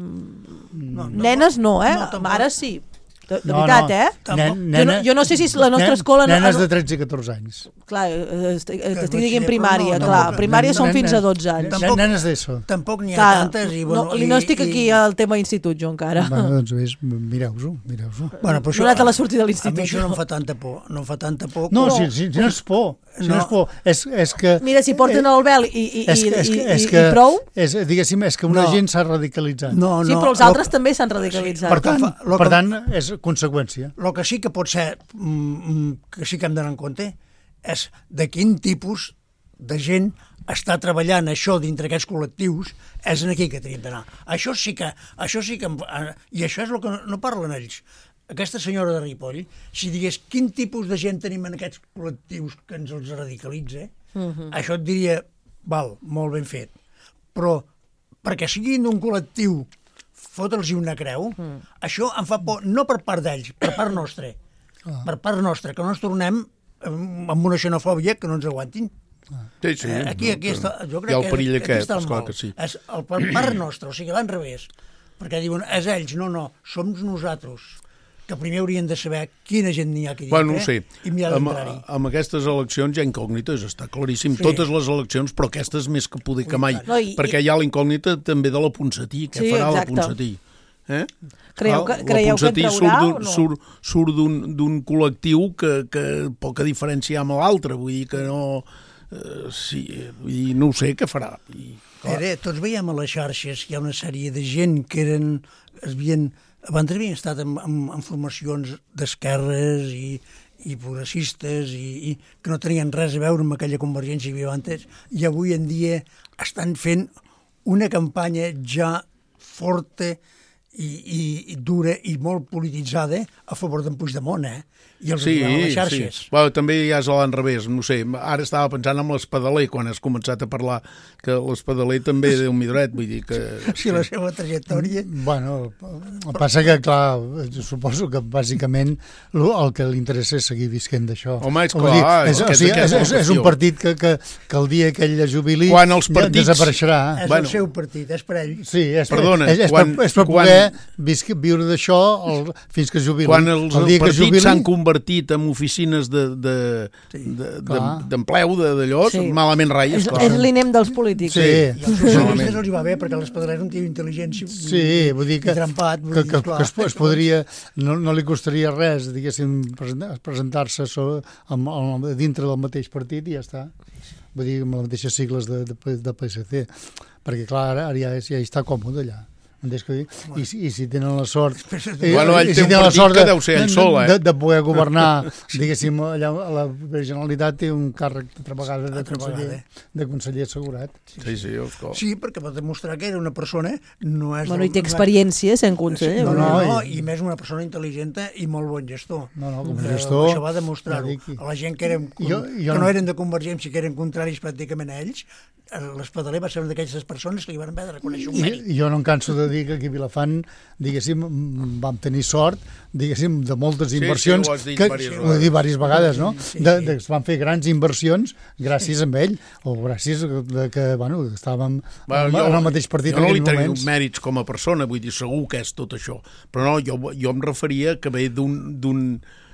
No, nenes no, eh? no, tampoc. Mares sí. De, de No, veritat, no. eh? Tampoc. Nen- Jo no, jo no sé si la nostra nen- escola... Nenes no, de tretze i catorze anys. Clar, eh, estic, Que estic batxiller, dient però primària, no, clar. tampoc. Primària són Nen- fins a nen- dotze anys. nen- Tampoc- Nenes d'ESO. Tampoc n'hi ha Clar, tantes. I, bueno, no, no estic aquí al tema institut, jo encara. Bueno, doncs ves, mireu-s'ho, mireu-s'ho. Bueno, però No he anat a la sortida de a mi l'institut. això no em fa tanta por. No em fa tanta por. No, com- si, si, si no és por, si no, No. és por, és, és que... Mira, si porten el vel i, i, és, i, que- és, i, que- és i, que, i prou... És, diguéssim, és que una No. gent s'ha radicalitzat. No, Sí, no, però els lo- altres també s'han radicalitzat. Per tant, fa- lo per que- tant, és conseqüència. El que sí que pot ser, mm, que sí que hem d'anar en compte, és de quin tipus de gent està treballant això dintre aquests col·lectius, és en aquí que tenim d'anar. Això sí que... Això sí que em- I això és el que no, no parlen ells. Aquesta senyora de Ripoll, si digués quin tipus de gent tenim en aquests col·lectius que ens els radicalitza, uh -huh. això et diria, val, molt ben fet. Però perquè siguin d'un col·lectiu fotre'ls una creu, mm. això em fa por, no per part d'ells, per part nostra. Ah. Per part nostra, que no ens tornem amb una xenofòbia que no ens aguantin. Sí, sí. Eh, aquí, aquí està, jo crec Hi ha el que perill aquí aquest, està el esclar mal. que sí. És el, per part nostra, o sigui, l'han revés. Perquè diuen, és ells, no, no, som nosaltres, que primer haurien de saber quina gent n'hi ha aquí dintre, Bueno, no sé, i mirar amb, d'entrar-hi. amb aquestes eleccions hi ha incògnites, està claríssim. Sí. Totes les eleccions, però aquestes més que poder que mai. No, i- perquè hi ha la incògnita també de la Ponsatí. Què Sí, farà exacte. la Ponsatí? Eh? Creieu Clar, que- creieu que en la Ponsatí traurà surt o d'un- no? surt, surt d'un d'un col·lectiu que, que poca diferència amb l'altre, vull dir que no... Eh, sí, vull dir, no ho sé què farà. I, clar, Era, tots veiem a les xarxes que hi ha una sèrie de gent que eren, es havien, abans havien estat en, en, en formacions d'esquerres i, i progressistes i, i que no tenien res a veure amb aquella convergència que hi havia antes, i avui en dia estan fent una campanya ja forta i, i, i dura i molt polititzada a favor d'en Puigdemont, eh? I els sí, ajudant a les sí. xarxes. Bueno, també ja és a l'enrevés, no sé. Ara estava pensant en l'Espadaler, quan has començat a parlar que l'Espadaler també deu midret, vull dir que... Si la seva trajectòria... Bueno, el passa que, clar, suposo que bàsicament lo- el que li interessa és seguir visquent d'això. Home, és Vull dir, clar, és, és o que és sigui, és, aquesta és, la és un qüestió. partit que, que, que el dia que ell es jubili Quan els ja partits- desapareixerà. És Bueno. el seu partit, és per ell. Sí, és, Perdona, és, és, quan- per, és per quan- poder visc, viure d'això el, fins que es jubili. Quan els el dia que es partits jubili, s'han convertit en oficines de, de, Sí, de, clar. d'empleu, de, d'allò, Sí. malament rai, És, esclar. és l'inem dels polítics. Sí. I als socialistes Malament. els hi va bé perquè l'Espadaler és un tio intel·ligent i, Sí, vull dir que, i trempat. Vull que, dir, que, esclar. que es, es podria, no, no li costaria res, diguéssim, presentar- presentar-se so, amb, amb, dintre del mateix partit i ja està. Vull dir, amb les mateixes sigles de, de, de P S C. Perquè, clar, ara, ara ja, és- ja hi està còmode allà. Entens que dic? I, si- I si tenen la sort... I, Bueno, ell i té un tenen la partit sort que de, deu ser ell de, sol, eh? de, de poder governar, diguéssim, allà a la Generalitat té un càrrec altra vegada de Altra conseller, vegada. de conseller assegurat. Sí, sí, esclar. Sí, perquè va demostrar que era una persona... No és Bueno, i té no és- experiència sent conseller. No, No, no, no, no, i- i més una persona intel·ligent i molt bon gestor. No, no, com a Eh, gestor, Això va demostrar-ho. ja dic. A la gent que, eren, Jo- jo que no- no eren de Convergència, que eren contraris pràcticament a ells, l'Espadaler va ser una d'aquestes persones que li van haver de reconèixer un mèrit. I jo no em canso de dir que aquí a Vilafant, diguéssim, vam tenir sort, diguéssim, de moltes inversions, sí, ho has dit que, diverses ho he dit diverses vegades, no? Sí, sí. De, de, es van fer grans inversions gràcies a ell, o gràcies de que, bueno, estàvem Bueno, en, jo, en el mateix partit jo en no li aquells trec moments. mèrits com a persona, vull dir, segur que és tot això, però no, jo, jo em referia que ve d'un d'un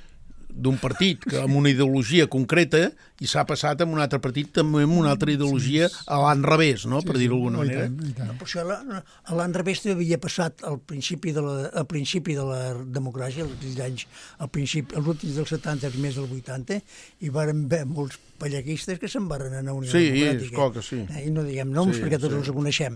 d'un partit que amb una ideologia concreta i s'ha passat amb un altre partit també amb una altra ideologia a l'enrevés, no? Per dir-ho d'alguna manera. No, però això a l'enrevés havia passat al principi de la, al principi de la democràcia, als anys, al principi, als últims dels setanta i més dels vuitanta, i varen haver molts pallaquistes que se'n van anar a Unió sí, Democràtica. Sí, esclar que sí. Eh, I no diguem noms sí, perquè tots sí. els coneixem.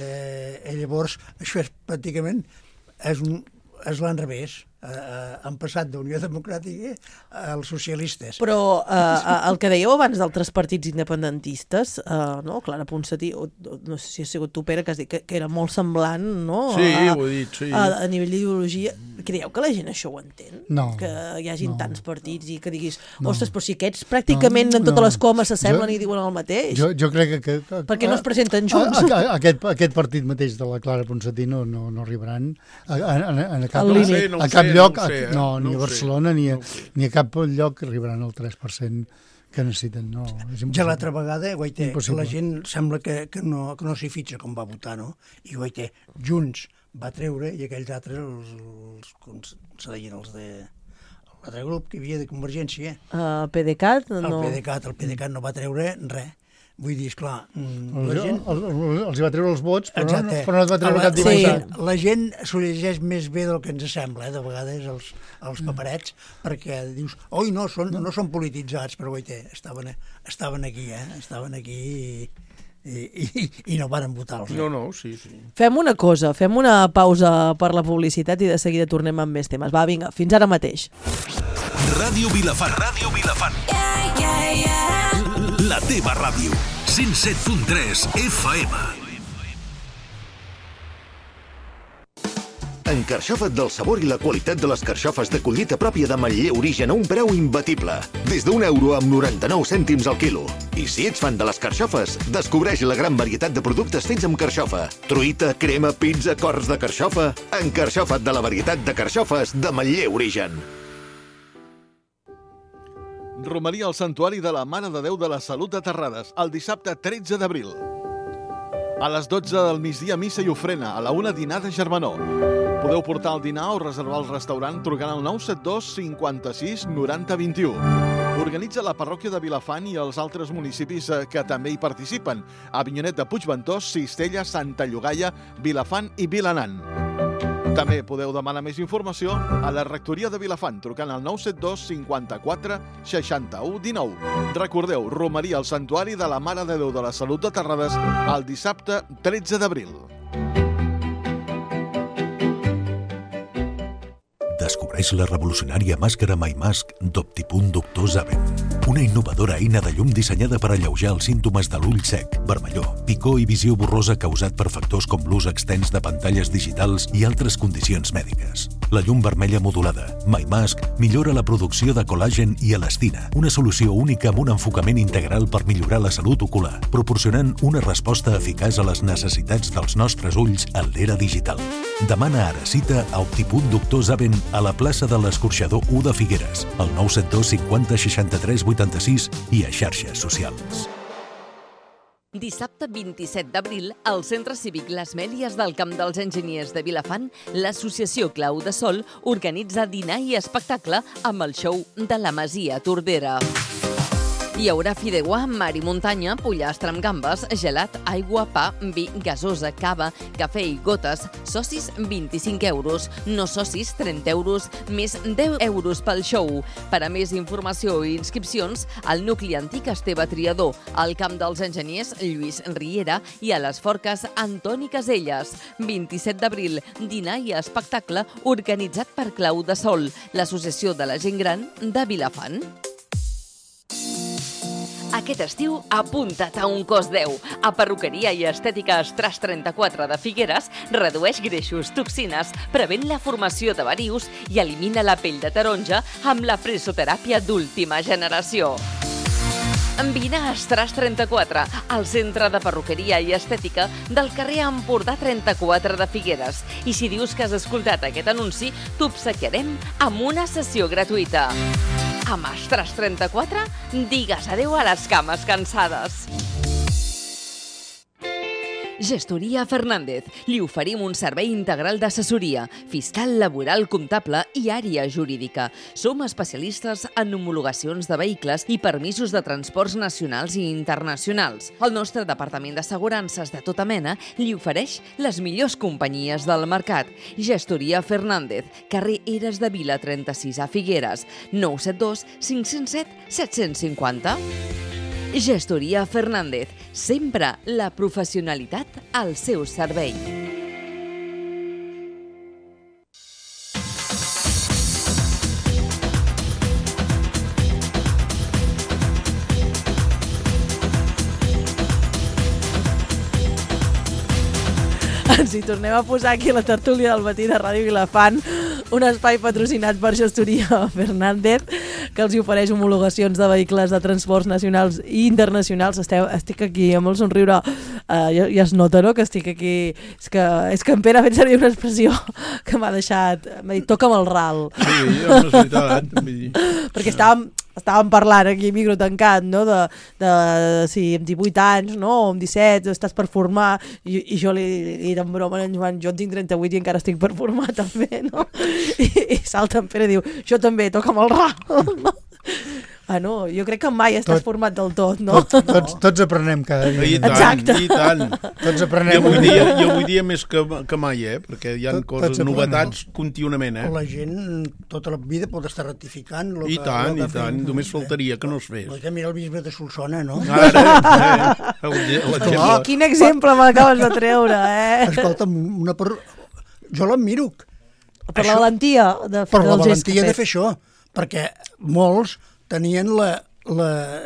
Eh, i llavors, això és pràcticament és, un, és l'enrevés. Uh, han passat d'Unió Democràtica als socialistes. Però uh, el que dèieu abans d'altres partits independentistes, uh, no? Clara Ponsatí, o, no sé si ha sigut tu, Pere, que has dit que, que era molt semblant, no? Sí, a, ho he dit, sí. A, a nivell d'ideologia. Creieu que la gent això ho entén? No. Que hi hagin no. tants partits i que diguis, No. ostres, però si aquests pràcticament No, en totes no. les comes s'assemblen Jo- i diuen el mateix. Jo, jo crec que... que, que Per què no es presenten junts? A, a, a, aquest, aquest partit mateix de la Clara Ponsatí no, no, no arribaran a, a, a, a cap, Al a, límit. No ho a sé, cap no ho lloc, sé, eh? a, no, No ni ho a sé. Barcelona ni a, No ho sé. ni a cap lloc arribaran al tres per cent que necessiten. No, és Ja impossible. l'altra vegada, guaita, Impossible. la gent sembla que, que, no, que no s'hi fitxa com va votar, no? I guaita, Junts va treure i aquells altres, els, els com se deien, els de l'altre grup que hi havia de Convergència, Uh, PDeCAT, el no. PDeCAT, el PDeCAT no va treure res. Vull dir, esclar, mm, la Els, gent... el, el, els hi va treure els vots, però, no, Exacte. però no es va treure la, cap Sí. diputat. La gent s'ho llegeix més bé del que ens sembla, eh, de vegades, els, els paperets, perquè dius, oi, no, són, no són polititzats, però guaita, estaven, estaven aquí, eh? Estaven aquí i, i, i, i no varen votar-los. No, no, sí, sí. Fem una cosa, fem una pausa per la publicitat i de seguida tornem amb més temes. Va, vinga, fins ara mateix. Ràdio Vilafant. Ràdio Vilafant. Yeah, yeah, yeah. La teva ràdio. cent set punt tres F M. Encarxofa't del sabor i la qualitat de les carxofes de collita pròpia de Manlleu Origen a un preu imbatible. Des d'un euro amb noranta-nou cèntims al quilo. I si ets fan de les carxofes, descobreix la gran varietat de productes fets amb carxofa. Truita, crema, pizza, cors de carxofa... Encarxofa't de la varietat de carxofes de Manlleu Origen. Romeria al Santuari de la Mare de Déu de la Salut de Terrades, el dissabte tretze d'abril. A les dotze del migdia, missa i ofrena, a la una dinar de germanor. Podeu portar el dinar o reservar el restaurant trucant al nou set dos cinquanta-sis noranta vint-i-u. Organitza la parròquia de Vilafant i els altres municipis que també hi participen: Avinyonet de Puigventós, Cistella, Santa Llogaia, Vilafant i Vilanant. També podeu demanar més informació a la rectoria de Vilafant trucant al nou set dos cinquanta-quatre seixanta-u dinou. Recordeu, romeria al Santuari de la Mare de Déu de la Salut de Terrades el dissabte tretze d'abril. Descobreix la revolucionària màscara MyMask d'Optipunt Doctor Zaven. Una innovadora eina de llum dissenyada per alleujar els símptomes de l'ull sec, vermellor, picor i visió borrosa causat per factors com l'ús extens de pantalles digitals i altres condicions mèdiques. La llum vermella modulada, MyMask, millora la producció de col·làgen i elastina, una solució única amb un enfocament integral per millorar la salut ocular, proporcionant una resposta eficaç a les necessitats dels nostres ulls en l'era digital. Demana ara cita a Optipunt Doctor Zaven a la plaça de l'Escorxador u de Figueres, al nou set dos cinquanta seixanta-tres vuitanta-sis i a xarxes socials. Dissabte vint-i-set d'abril, al Centre Cívic Les Mèlies del Camp dels Enginyers de Vilafant, l'associació Clau de Sol organitza dinar i espectacle amb el show de la Masia Tordera. Hi haurà fideuà, mar i muntanya, pollastre amb gambes, gelat, aigua, pa, vi, gasosa, cava, cafè i gotes. Socis, vint-i-cinc euros. No socis, trenta euros, més deu euros pel show. Per a més informació i inscripcions, al nucli antic Esteve Triador, al Camp dels Enginyers Lluís Riera i a les Forques Antoni Caselles. vint-i-set d'abril, dinar i espectacle organitzat per Clau de Sol, l'associació de la gent gran de Vilafant. Aquest estiu, apunta't a un cos deu. A Perruqueria i Estètica Estràs trenta-quatre de Figueres redueix greixos, toxines, prevent la formació de varius i elimina la pell de taronja amb la presoteràpia d'última generació. Vine a Estràs trenta-quatre, al centre de perruqueria i estètica del carrer Empordà trenta-quatre de Figueres. I si dius que has escoltat aquest anunci, t'obsequiarem amb una sessió gratuïta. Amb Estràs trenta-quatre, digues adeu a les cames cansades. Gestoria Fernández. Li oferim un servei integral d'assessoria, fiscal, laboral, comptable i àrea jurídica. Som especialistes en homologacions de vehicles i permisos de transports nacionals i internacionals. El nostre departament d'assegurances de tota mena li ofereix les millors companyies del mercat. Gestoria Fernández, carrer Eres de Vila trenta-sis a Figueres, nou set dos cinc zero set set cinc zero. Gestoria Fernández, sempre la professionalitat al seu servei. Ens hi tornem a posar aquí a la tertúlia del matí de Ràdio Vilafant, un espai patrocinat per Gestoria Fernández, que els hi ofereix homologacions de vehicles de transports nacionals i internacionals. Esteu, estic aquí amb el somriure, uh, ja, ja es nota, no?, que estic aquí... És que, és que en Pere ha fet servir una expressió que m'ha deixat... M'ha dit, toca'm el ral. Sí, ja m'ho has veritat. Perquè estàvem... Estàvem parlant aquí, micro tancat, no? de, de si amb divuit anys, no? O amb disset, estàs per formar, i, i jo li he dit en broma a en Joan, jo en tinc trenta-vuit i encara estic per formar també, no? I, i salta en Pere i diu, jo també, toca'm el ral, no? Ah, no, jo crec que mai estàs Tot, format del tot, no? Tot, tots, tots aprenem cada dia. I tant, Exacte. i tant. Tots aprenem. Jo avui dia, jo avui dia més que, que mai, eh? Perquè hi ha tot, coses, novetats contínuament, eh? La gent tota la vida pot estar ratificant. I que, tant, i tant. Fet, només faltaria que no es fes. Perquè mira el bisbe de Solsona, no? Ara, eh? El, oh, quin exemple m'acabes de treure, eh? Escolta'm, una per... jo l'admiro. Per això, la valentia de, per la valentia de fer això. Perquè molts tenien la, la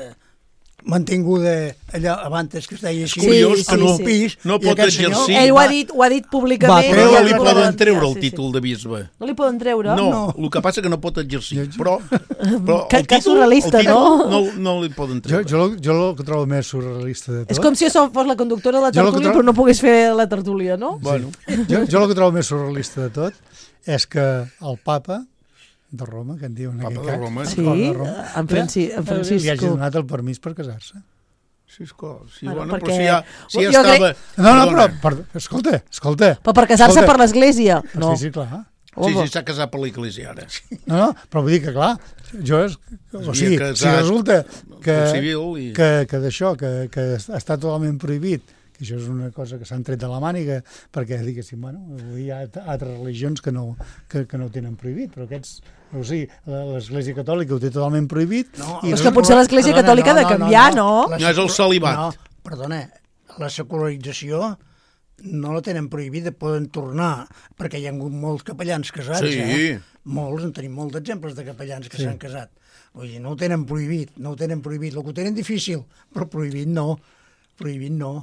mantinguda allà abans que es deia així, curiós, sí, en un sí, pis, no pot exercir. Ell ho ha dit, ho ha dit públicament. Però no li poden treure el títol de bisbe. No li poden treure? No, no. El que passa que no pot exercir, però, però que, el que títol, surrealista, el títol no? no? No li poden treure. Jo, jo, jo el que trobo més surrealista de tot... És com si jo fos la conductora de la tertúlia, trobo... però no pogués fer la tertúlia, no? Bueno. Sí. Jo, jo el que trobo més surrealista de tot és que el papa de Roma, que en diuen Papa aquest de Roma. Sí, en, Franci, en Francisco. Li hagi donat el permís per casar-se. Sí, esclar. Sí, bueno, bueno, perquè... però si ja, si ja jo estava... crec... No, no, però, per, escolta, escolta. Però per casar-se per l'església. No. Sí, sí, clar. Sí, sí, s'ha casat per l'església ara. No, no, però vull dir que, clar, jo és... O sigui, si resulta que, i... que, que d'això, que, que està totalment prohibit, que això és una cosa que s'han tret de la màniga, perquè, diguéssim, bueno, hi ha altres religions que no, que, que no ho tenen prohibit, però aquests... O sigui, l'Església Catòlica ho té totalment prohibit. No, i és que potser l'Església Catòlica ha de canviar, no? No, no. no és el celibat. No, perdona, la secularització no la tenen prohibida, poden tornar, perquè hi ha hagut molts capellans casats, sí. eh? Molts, en tenim molts exemples de capellans que s'han sí. casat. Vull dir, no ho tenen prohibit, no ho tenen prohibit. El que ho tenen difícil, però prohibit no. Prohibit no.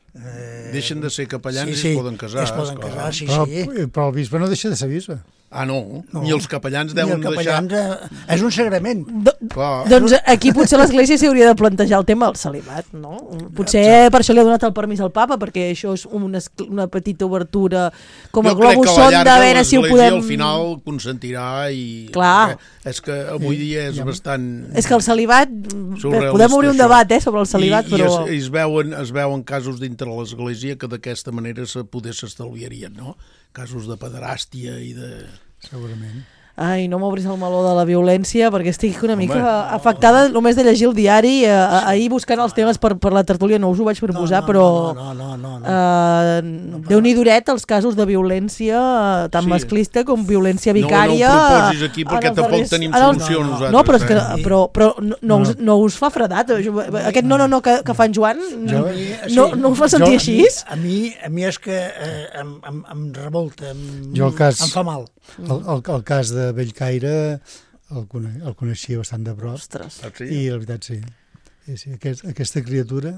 Eh... Deixen de ser capellans sí, sí, i es poden casar. Es poden esclar. casar, sí, però, sí. Però el bisbe no deixa de ser bisbe. Ah, no? no. Ni els capellans deuen deixar... Eh, és un sagrament. Do, doncs aquí potser l'Església s'hauria de plantejar el tema del celibat, no? Potser Exacte. Per això li ha donat el permís al papa, perquè això és una, una petita obertura com jo a globus sonda, a veure si ho podem... al final consentirà i... Clar. És que avui dia és ja. bastant... És que el celibat... Bé, podem obrir un debat eh, sobre el celibat, I, però... I es, es, veuen, es veuen casos dintre l'Església que d'aquesta manera se poder s'estalviarien, no? Casos de pederàstia i de... Segurament. Ai, no m'obris el meló de la violència, perquè estic una Home, mica no, afectada només de llegir el diari. Eh, sí. Ahir buscant els temes per, per la tertúlia no us ho vaig proposar, no, no, però no, no, no, no, no. Eh, no, Déu-n'hi duret els casos de violència, tant sí. masclista com violència vicària. No, no ho proposis aquí perquè tampoc darrers... tenim solució no, no, nosaltres. No, però, és que, eh? però, però no, no, no. Us, no us fa fredat. Aquest no, no, no que, que fa en Joan jo, no, no us fa sentir jo, així? A mi, a mi és que eh, em, em, em revolta, em, jo el cas, em fa mal. El, el, el cas de Bellcaire el, cone, el coneixia bastant de prop. Ostres. I la veritat sí, sí, sí aquest, aquesta criatura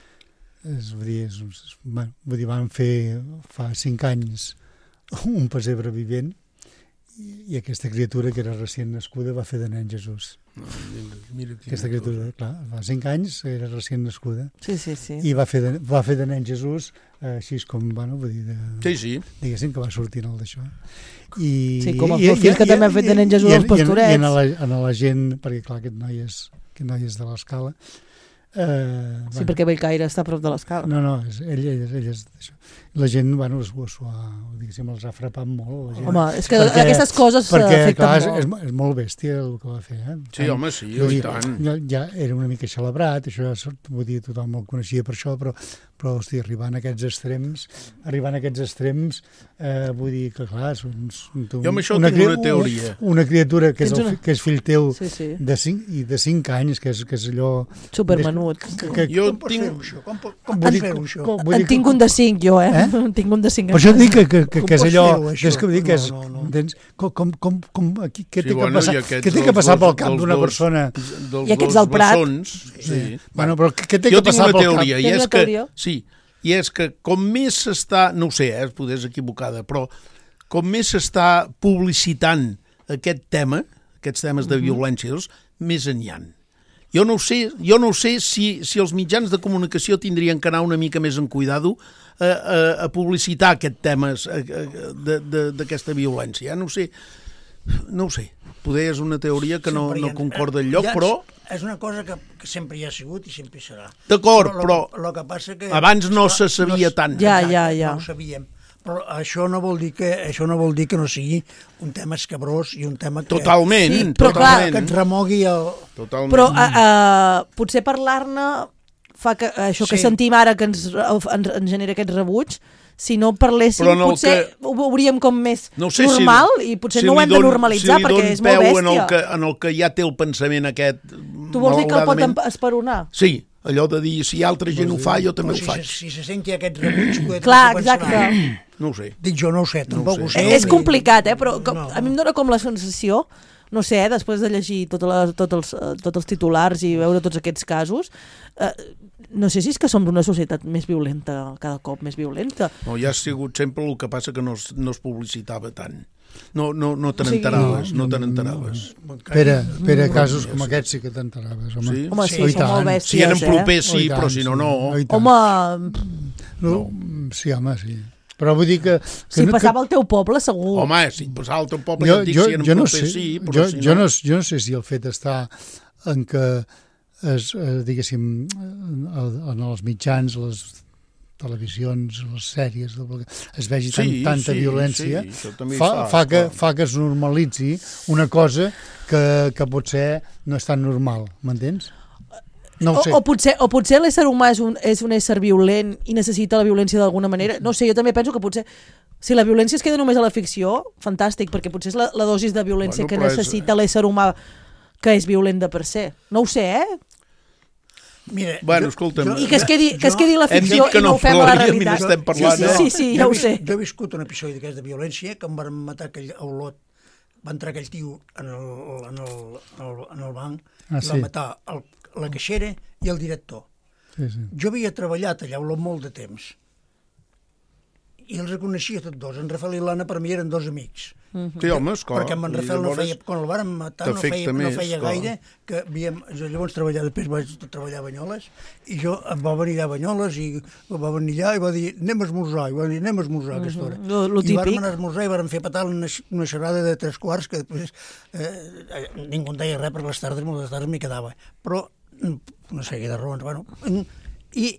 és, vull dir, és, és, vull dir, van fer fa cinc anys un pessebre vivent i aquesta criatura que era recient nascuda va fer de nen Jesús. No, mira Aquesta criatura, clar, fa cinc anys era recient nascuda. Sí, sí, sí. I va fer de, va fer de nen Jesús eh, així com, bueno, vull dir, de, Sí, sí. diguéssim que va sortir el d'això. I, Sí, com els meus fills que també han fet de nen Jesús als Pastorets. I en la, en la gent, perquè clar, aquest noi és, aquest noi és de l'Escala. Eh, Sí, bueno, perquè Bellcaire està a prop de l'escala. No, no, és, ell, ell, ell és d'això. La gent, bueno, s'ho ha, diguéssim, els ha frapat molt. La gent, Home, és que aquestes coses perquè, afecten clar, és, molt. és, és molt bèstia el que va fer. Eh? Sí, home, sí, Vull i dir, tant. Ja, ja era una mica celebrat, això ja, vull dir, tothom el coneixia per això, però, però hosti, arribant a aquests extrems, arribant a aquests extrems, eh, vull dir que, clar, és un, un, Jo amb això una, tinc una cri- teoria. Una, una criatura que és, Tens el, una- fi- que és fill teu Sí, sí. de cinc, i de cinc anys, que és, que és allò... Supermenut. Que, Sí. que, Jo Com pots tinc... fer-ho, això? Com, po- com vull pots dir, fer-ho, això? com- vull En dir tinc que- un de cinc, jo, eh? Eh? En tinc un de cinc. Per això et dic que, que, que, Com que és pots allò, fer-ho, que és que, dir, que és, No, no, no. entens? Com, com, com, com, aquí, què Sí, té que bueno, passar, i aquests què té que dels passar dos- pel cap dels d'una dos- persona? dels I aquests dos del Prat. bessons, sí. Bueno, però què té Jo que tinc passar una pel teoria, cap? i Tens és una que... teoria? Sí, i és que com més s'està... No ho sé, eh, poder és equivocada, però com més s'està publicitant aquest tema, aquests temes de violència, doncs, més en hi ha. Jo no ho sé, jo no ho sé si, si els mitjans de comunicació tindrien que anar una mica més en cuidado a, a, a publicitar aquest temes a- a- de- de- d'aquesta violència. No ho sé, no ho sé. Poder és una teoria que no, Sempre hi no ha- concorda el lloc, ja però... És una cosa que, que sempre hi ha sigut i sempre hi serà. D'acord, lo- però lo que passa que abans no esclar, se sabia s- tant. Ja, exacte, ja, ja. No ho sabíem. Però això no vol dir que això no vol dir que no sigui un tema escabrós i un tema que, Totalment, Sí, però clar, totalment. que et remogui el... Totalment. Però uh, uh, potser parlar-ne fa que uh, això que Sí. sentim ara que ens, ens, ens genera aquest rebuig, si no parléssim, Però en el potser que- ho veuríem com més no sé normal si, i potser si no ho li hem de don- normalitzar si li perquè don és molt peu bèstia. En el, que, en el que ja té el pensament aquest... Tu vols dir que el pot malauradament- emp- esperonar? Sí, allò de dir si altra gent ho fa, jo també Però ho si, faig. se, si se senti aquest rebuig... que Clar, tu exacte. pensaràs. No ho sé. Dic jo, no ho sé, tampoc No ho ho sé. sé. És ni- complicat, eh? Però com, No. a mi em dóna com la sensació, no sé, eh, després de llegir tot les, tot els, eh, tots els titulars i veure tots aquests casos, eh, no sé si és que som d'una societat més violenta, cada cop més violenta. No, ja ha sigut sempre el que passa que no es, no es publicitava tant. No, no, no te O sigui- n'enteraves, no te n'enteraves. Per a, per a casos com aquests sí que t'enteraves, home. Sí? Home, Sí, sí, i són molt tant. bèsties, Si eren eh? propers, Oh, sí, i tant, però si no, no. Oh, i tant. Home, No, sí, home, sí. Però vull dir que... que si no- passava al teu poble, segur. Home, si passava al teu poble, jo, ja et dic jo, si eren jo no propers, sé, sí, però jo, si jo, no... no, jo no sé si el fet està en que es, eh, diguéssim, eh, en els mitjans, les televisions, les sèries, es vegi tant, Sí, tanta sí, violència, sí, això també hi fa, fa, fa, que, clar. fa que es normalitzi una cosa que, que potser no és tan normal, m'entens? No ho O, sé. o potser, o potser l'ésser humà és un, és un ésser violent i necessita la violència d'alguna manera. No sé, jo també penso que potser si la violència es queda només a la ficció, fantàstic, perquè potser és la, la dosis de violència Bueno, que però és- necessita l'ésser humà que és violent de per se. No ho sé, eh? Mira, Bueno, escolta'm, I que es quedi, que es quedi la Hem ficció dit que i no no ho fem a la parlaríem i realitat. n'estem parlant, sí, eh? sí, sí, sí, ja jo ho he sé. vis- Jo he viscut un episodi d'aquest de violència que em van matar aquell Olot. Va entrar aquell tio en el, en el, en el, en el banc Ah, i va sí. matar el, la caixera i el director. Sí, sí. Jo havia treballat allà a Olot molt de temps i els reconeixia tots dos. En Rafael i l'Anna per mi eren dos amics. Sí, home, esclar. Perquè amb en I Rafael no llavors feia, quan el vàrem matar no t'afecta feia, no més, feia clar. gaire, que havíem, jo llavors treballar, després vaig treballar a Banyoles, i jo em va venir allà a Banyoles, i va venir allà i va dir, anem a esmorzar, i va dir, anem a esmorzar a aquesta hora. Lo- lo I vàrem típic. anar a esmorzar i vàrem fer patar una, una xerrada de tres quarts, que després eh, ningú en deia res, per les tardes, moltes tardes m'hi quedava. Però, mm, no sé què de raons, bueno, mm, i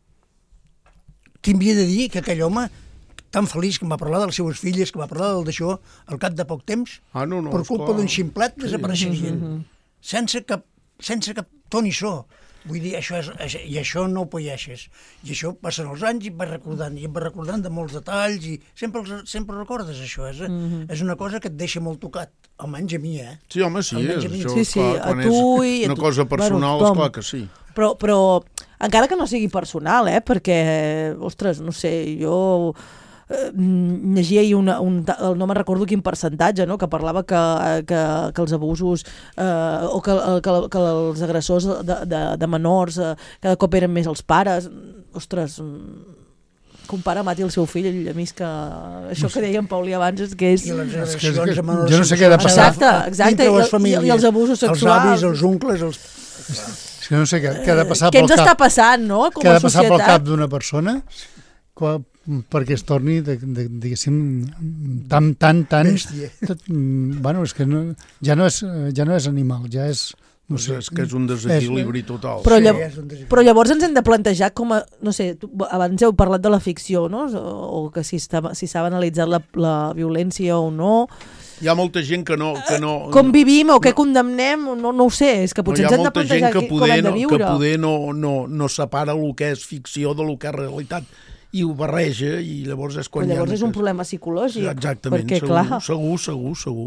t'havia de dir que aquell home tan feliç que em va parlar de les seues filles, que va parlar del d'això, al cap de poc temps, Ah, no, no, per culpa esclar. d'un ximplet desapareixerien. Sense cap, sense cap to ni so. Vull dir, això és, això, i això no ho poieixes. I això passen els anys i et vas recordant, i et vas recordant de molts detalls, i sempre, els, sempre recordes això. És, és una cosa que et deixa molt tocat, almenys a mi, eh? Sí, home, sí, Almenys a és, mi. això, Sí, sí, esclar, a quan tu és i a una tu. cosa personal, Bueno, esclar tothom. que sí. Però, però encara que no sigui personal, eh? Perquè, ostres, no sé, jo eh, llegia ahir una, un, no me'n recordo quin percentatge, no? Que parlava que, que, que els abusos eh, o que, que, que els agressors de, de, de menors eh, cada cop eren més els pares. Ostres, compara mati el seu fill, a mi és que això que deia en Pauli abans és que és... I les És que- és agressions que de menors jo no sé què ha de passar. Exacte, exacte, dintre les i- i- famílies. i els abusos Els sexuals. avis, els oncles, els... És que no sé què, què ha de passar Què pel ens cap. està passant, no?, com Què ha a de passar pel cap societat. d'una persona quan, perquè es torni, de, de, diguéssim, tan, tan, tan... Bèstia. Tot, mm, bueno, és que no, ja, no és, ja no és animal, ja és... No sé, és que és un desequilibri total. Però, Sí, llav és un desequilibri. però llavors ens hem de plantejar com a, no sé, tu, abans heu parlat de la ficció, no?, o, o que si s'ha si analitzat la, la violència o no, Hi ha molta gent que no... Que no com vivim o què condemnem, no, no ho sé, és que no, potser hi ha ens hem de molta plantejar gent que qui- com poder, hem de no, que viure. poder no, no, no separa el que és ficció de lo que és realitat i ho barreja i llavors és quan Però llavors hi ha... és un problema psicològic. Exactament, perquè, segur, clar, segur, segur, segur.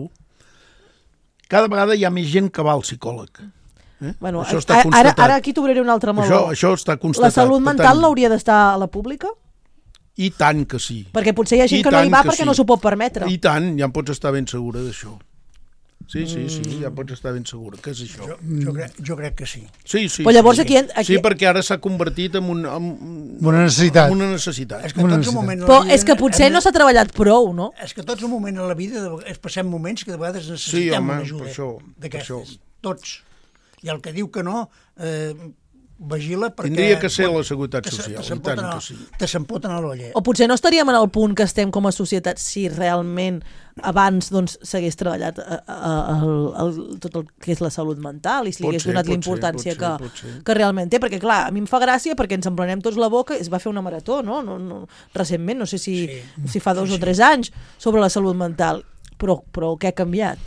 Cada vegada hi ha més gent que va al psicòleg. Eh? bueno, Això està ara, constatat. ara aquí t'obriré un altre meló. Això, això està constatat. La salut Per mental tant, l'hauria d'estar a la pública? I tant que sí. Perquè potser hi ha gent I que no hi tant va que perquè sí. no s'ho pot permetre. I tant, ja en pots estar ben segura d'això. Sí, sí, sí, ja pots estar ben segura. Què és això? Jo, jo, crec, jo crec que sí. Sí, sí. Però llavors sí, aquí- aquí- Sí, perquè ara s'ha convertit en, un, en, Una necessitat. en una necessitat. És que Una tots un necessitat. moment... a la Però vida és que potser hem no de- s'ha treballat prou, no? És que tots un moment a la vida de vegades passem moments que de vegades Sí, necessitem home, una per ajuda això, per d'aquestes. Tots. I el que diu que no, eh, vigila perquè... Tindria que ser la Seguretat te se- Social, te i se'n tant pot anar- que sí. Te se'n pot anar a l'olla. O potser no estaríem en el punt que estem com a societat si realment abans doncs, s'hagués treballat a, a, a, a, tot el que és la salut mental i si li Pot hagués ser, donat pot l'importància ser, que, pot ser, pot ser. que realment té, perquè clar, a mi em fa gràcia perquè ens emplenem tots la boca, es va fer una marató, no? no, no recentment, no sé si, Sí. si fa dos o tres anys, sobre la salut mental, però, però què ha canviat?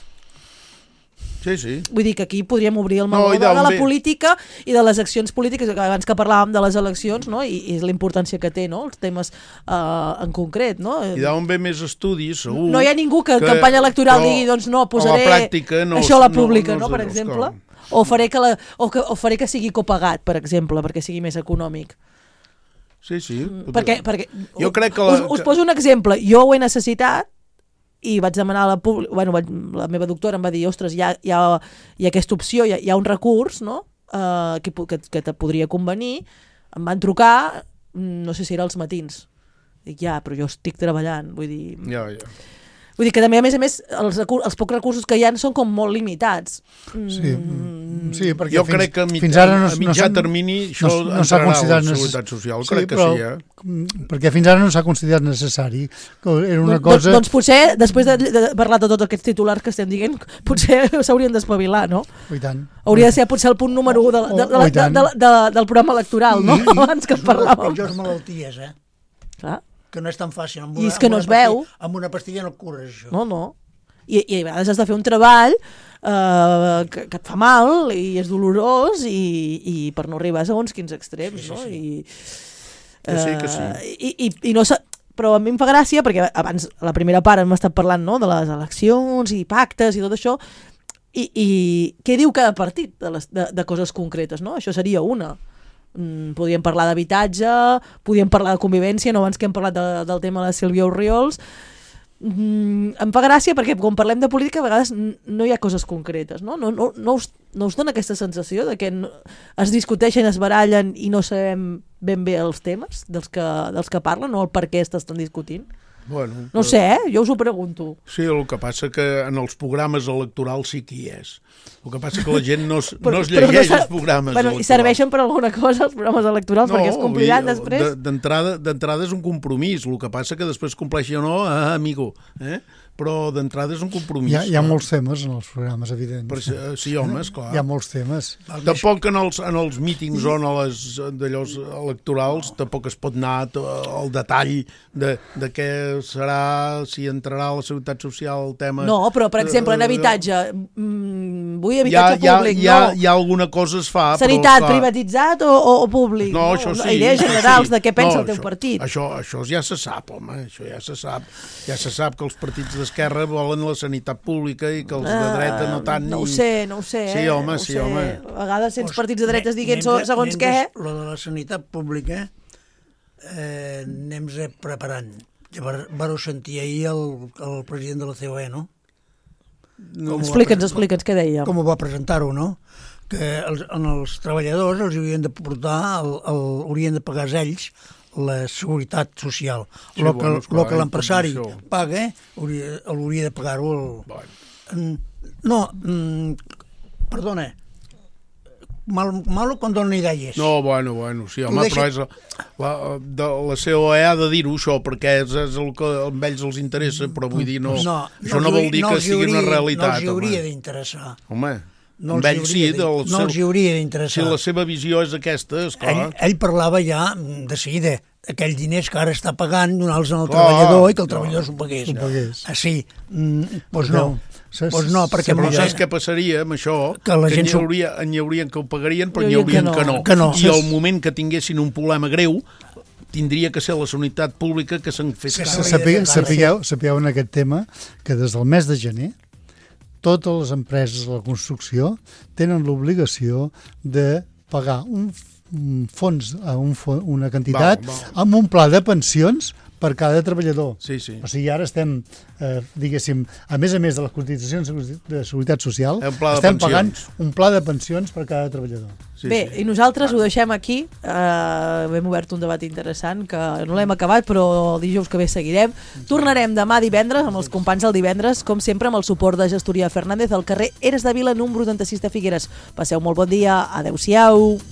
Sí, sí. Vull dir que aquí podríem obrir el No, meló i de, de d'on la ve? política i de les accions polítiques, que abans que parlàvem de les eleccions, no? I, i és la importància que té, no? Els temes uh, en concret, no? I d'on ve més estudis, segur. No hi ha ningú que en que- campanya electoral però digui, doncs no, a posaré la pràctica no, això a la no- pública, no no, els per veus exemple. com. O faré, que la, o, que, o faré que sigui copagat, per exemple, perquè sigui més econòmic. Sí, sí. Perquè, perquè Jo crec que la- us, us que- poso un exemple. Jo ho he necessitat i vaig demanar a la pública, bueno, vaig, la meva doctora em va dir, ostres, hi ha, hi ha, hi ha aquesta opció, hi ha, hi ha un recurs, no?, uh, que, que, que te podria convenir. Em van trucar, no sé si era als matins. Dic, ja, però jo estic treballant, vull dir... Ja, ja. Vull dir que també, a més a més, els, recur els pocs recursos que hi ha són com molt limitats. Sí, Mm, sí perquè Jo fins, crec que a, mit fins ara no, a mitjà no s'han- termini això no, no s'ha entrarà a la considerat necess- Seguretat Social. Sí, Crec que però, sí, eh? mm, perquè fins ara no s'ha considerat necessari. Era una Doncs, cosa... doncs potser, després de, de parlar de tots aquests titulars que estem dient, potser s'haurien d'espavilar, no? I tant. Hauria de ser potser el punt número u de, de, de, Oh, oh, i de, tant. de, de, del programa electoral, no? I- i- Abans que en parlàvem. Pitjors malalties, eh? Clar. Que no és tan fàcil. Amb I una, és que amb no una es veu. pastilla- Amb una pastilla no et cures, això. No, no. I, i a vegades has de fer un treball eh, que, que et fa mal i és dolorós i, i per no arribar a segons quins extrems, Sí, sí, no? sí. I, Que sí, que sí. eh, I, i, i no sa- però a mi em fa gràcia perquè abans, a la primera part hem estat parlant, no?, de les eleccions i pactes i tot això, i, i què diu cada partit de, les, de, de coses concretes, no? Això seria una. Mm, podríem parlar d'habitatge, podríem parlar de convivència, no abans que hem parlat de, del tema de la Sílvia Orriols. Mm, em fa gràcia perquè quan parlem de política a vegades n- no hi ha coses concretes, no? No, no, no, us, no us dona aquesta sensació de que no, es discuteixen, es barallen i no sabem ben bé els temes dels que, dels que parlen o el per què estan discutint? Bueno, No ho sé, eh? Jo us ho pregunto. Sí, el que passa que en els programes electorals sí que hi és. El que passa que la gent no es, Però- no es però llegeix sa- els programes bueno, electorals. I serveixen per alguna cosa els programes electorals perquè es compliran vull dir, després? de- D'entrada d'entrada és un compromís, el que passa que després compleixi o no, ah, amigo, eh? Però d'entrada és un compromís. Hi ha, hi ha clar. molts temes en els programes, evident. Per, ser- sí, home, esclar. Hi ha molts temes. Tampoc en els, en els mítings o en les d'allòs electorals tampoc es pot anar to- al detall de, de què serà, si entrarà a la Seguretat Social el tema... No, però per exemple en Eh, habitatge, mm, vull hi ha, habitatge hi ha, públic, hi ha, no. hi ha alguna cosa es fa, Sanitat, però... esclar, privatitzat o, o, o públic? No, això sí. Idees això generals sí. de què pensa no, el teu això, partit. Això, això ja se sap, home, això ja se sap. Ja se sap que els partits d'esquerra volen la sanitat pública i que els de dreta no tant. No ho ni- sé, no ho sé. Sí, eh? home, no ho sí, sé. home. A vegades sents Pues, partits de dretes dient anem so- de- segons anem què. de- Lo de la sanitat pública eh, anem-se preparant. Llavors, vareu sentir ahir el, el president de la C O E, no? Com ho va Explica'ns, presentar- explica'ns què deia. Com ho va presentar-ho, no? Que els, en els treballadors els haurien de portar, el, el, haurien de pagar ells la seguretat social. Sí, Lo bueno, que, esclar, lo que l'empresari tot això. paga, hauria, l'hauria de pagar-ho el... Bueno. No, mm, perdona, Mal, malo quan donen idees. No, bueno, bueno, sí, home, deixa... però és la, de, la C O E ha de dir-ho, això, perquè és, és el que a ells els interessa, però vull dir, no, no això no, no vol dir no que sigui hauria, una realitat. No els hauria home. d'interessar. Home, no amb ells sí, de, del no seu, els hauria d'interessar. si la seva visió és aquesta, esclar. Ell, ell parlava ja de seguida, aquells diners que ara està pagant, donar-los al treballador i que el treballador s'ho pagués. S'ho pagués. Ah, sí, mm, doncs no. Doncs no, perquè... Però saps què passaria amb això? Que, la que gent n'hi hauria, n'hi haurien que ho pagarien, però n'hi Hi haurien que que no. no. Que no. I al moment que tinguessin un problema greu, tindria que ser la sanitat pública que se'n fes Que càrrec. Sapigueu, sapigueu, sapigueu en aquest tema que des del mes de gener totes les empreses de la construcció tenen l'obligació de pagar un, un fons, un fons, una quantitat Val, val. amb un pla de pensions per cada treballador. Sí, sí. O sigui, ara estem, eh, diguéssim, a més a més de les cotitzacions de seguretat social, Un pla de estem pensions. pagant un pla de pensions per cada treballador. Sí, Bé, sí. i nosaltres ho deixem aquí. Uh, hem obert un debat interessant que no l'hem acabat, però el dijous que ve seguirem. Tornarem demà divendres amb els companys del divendres, com sempre amb el suport de Gestoria Fernández al carrer Eres de Vila, número trenta-sis de Figueres. Passeu molt bon dia. Adéu-siau.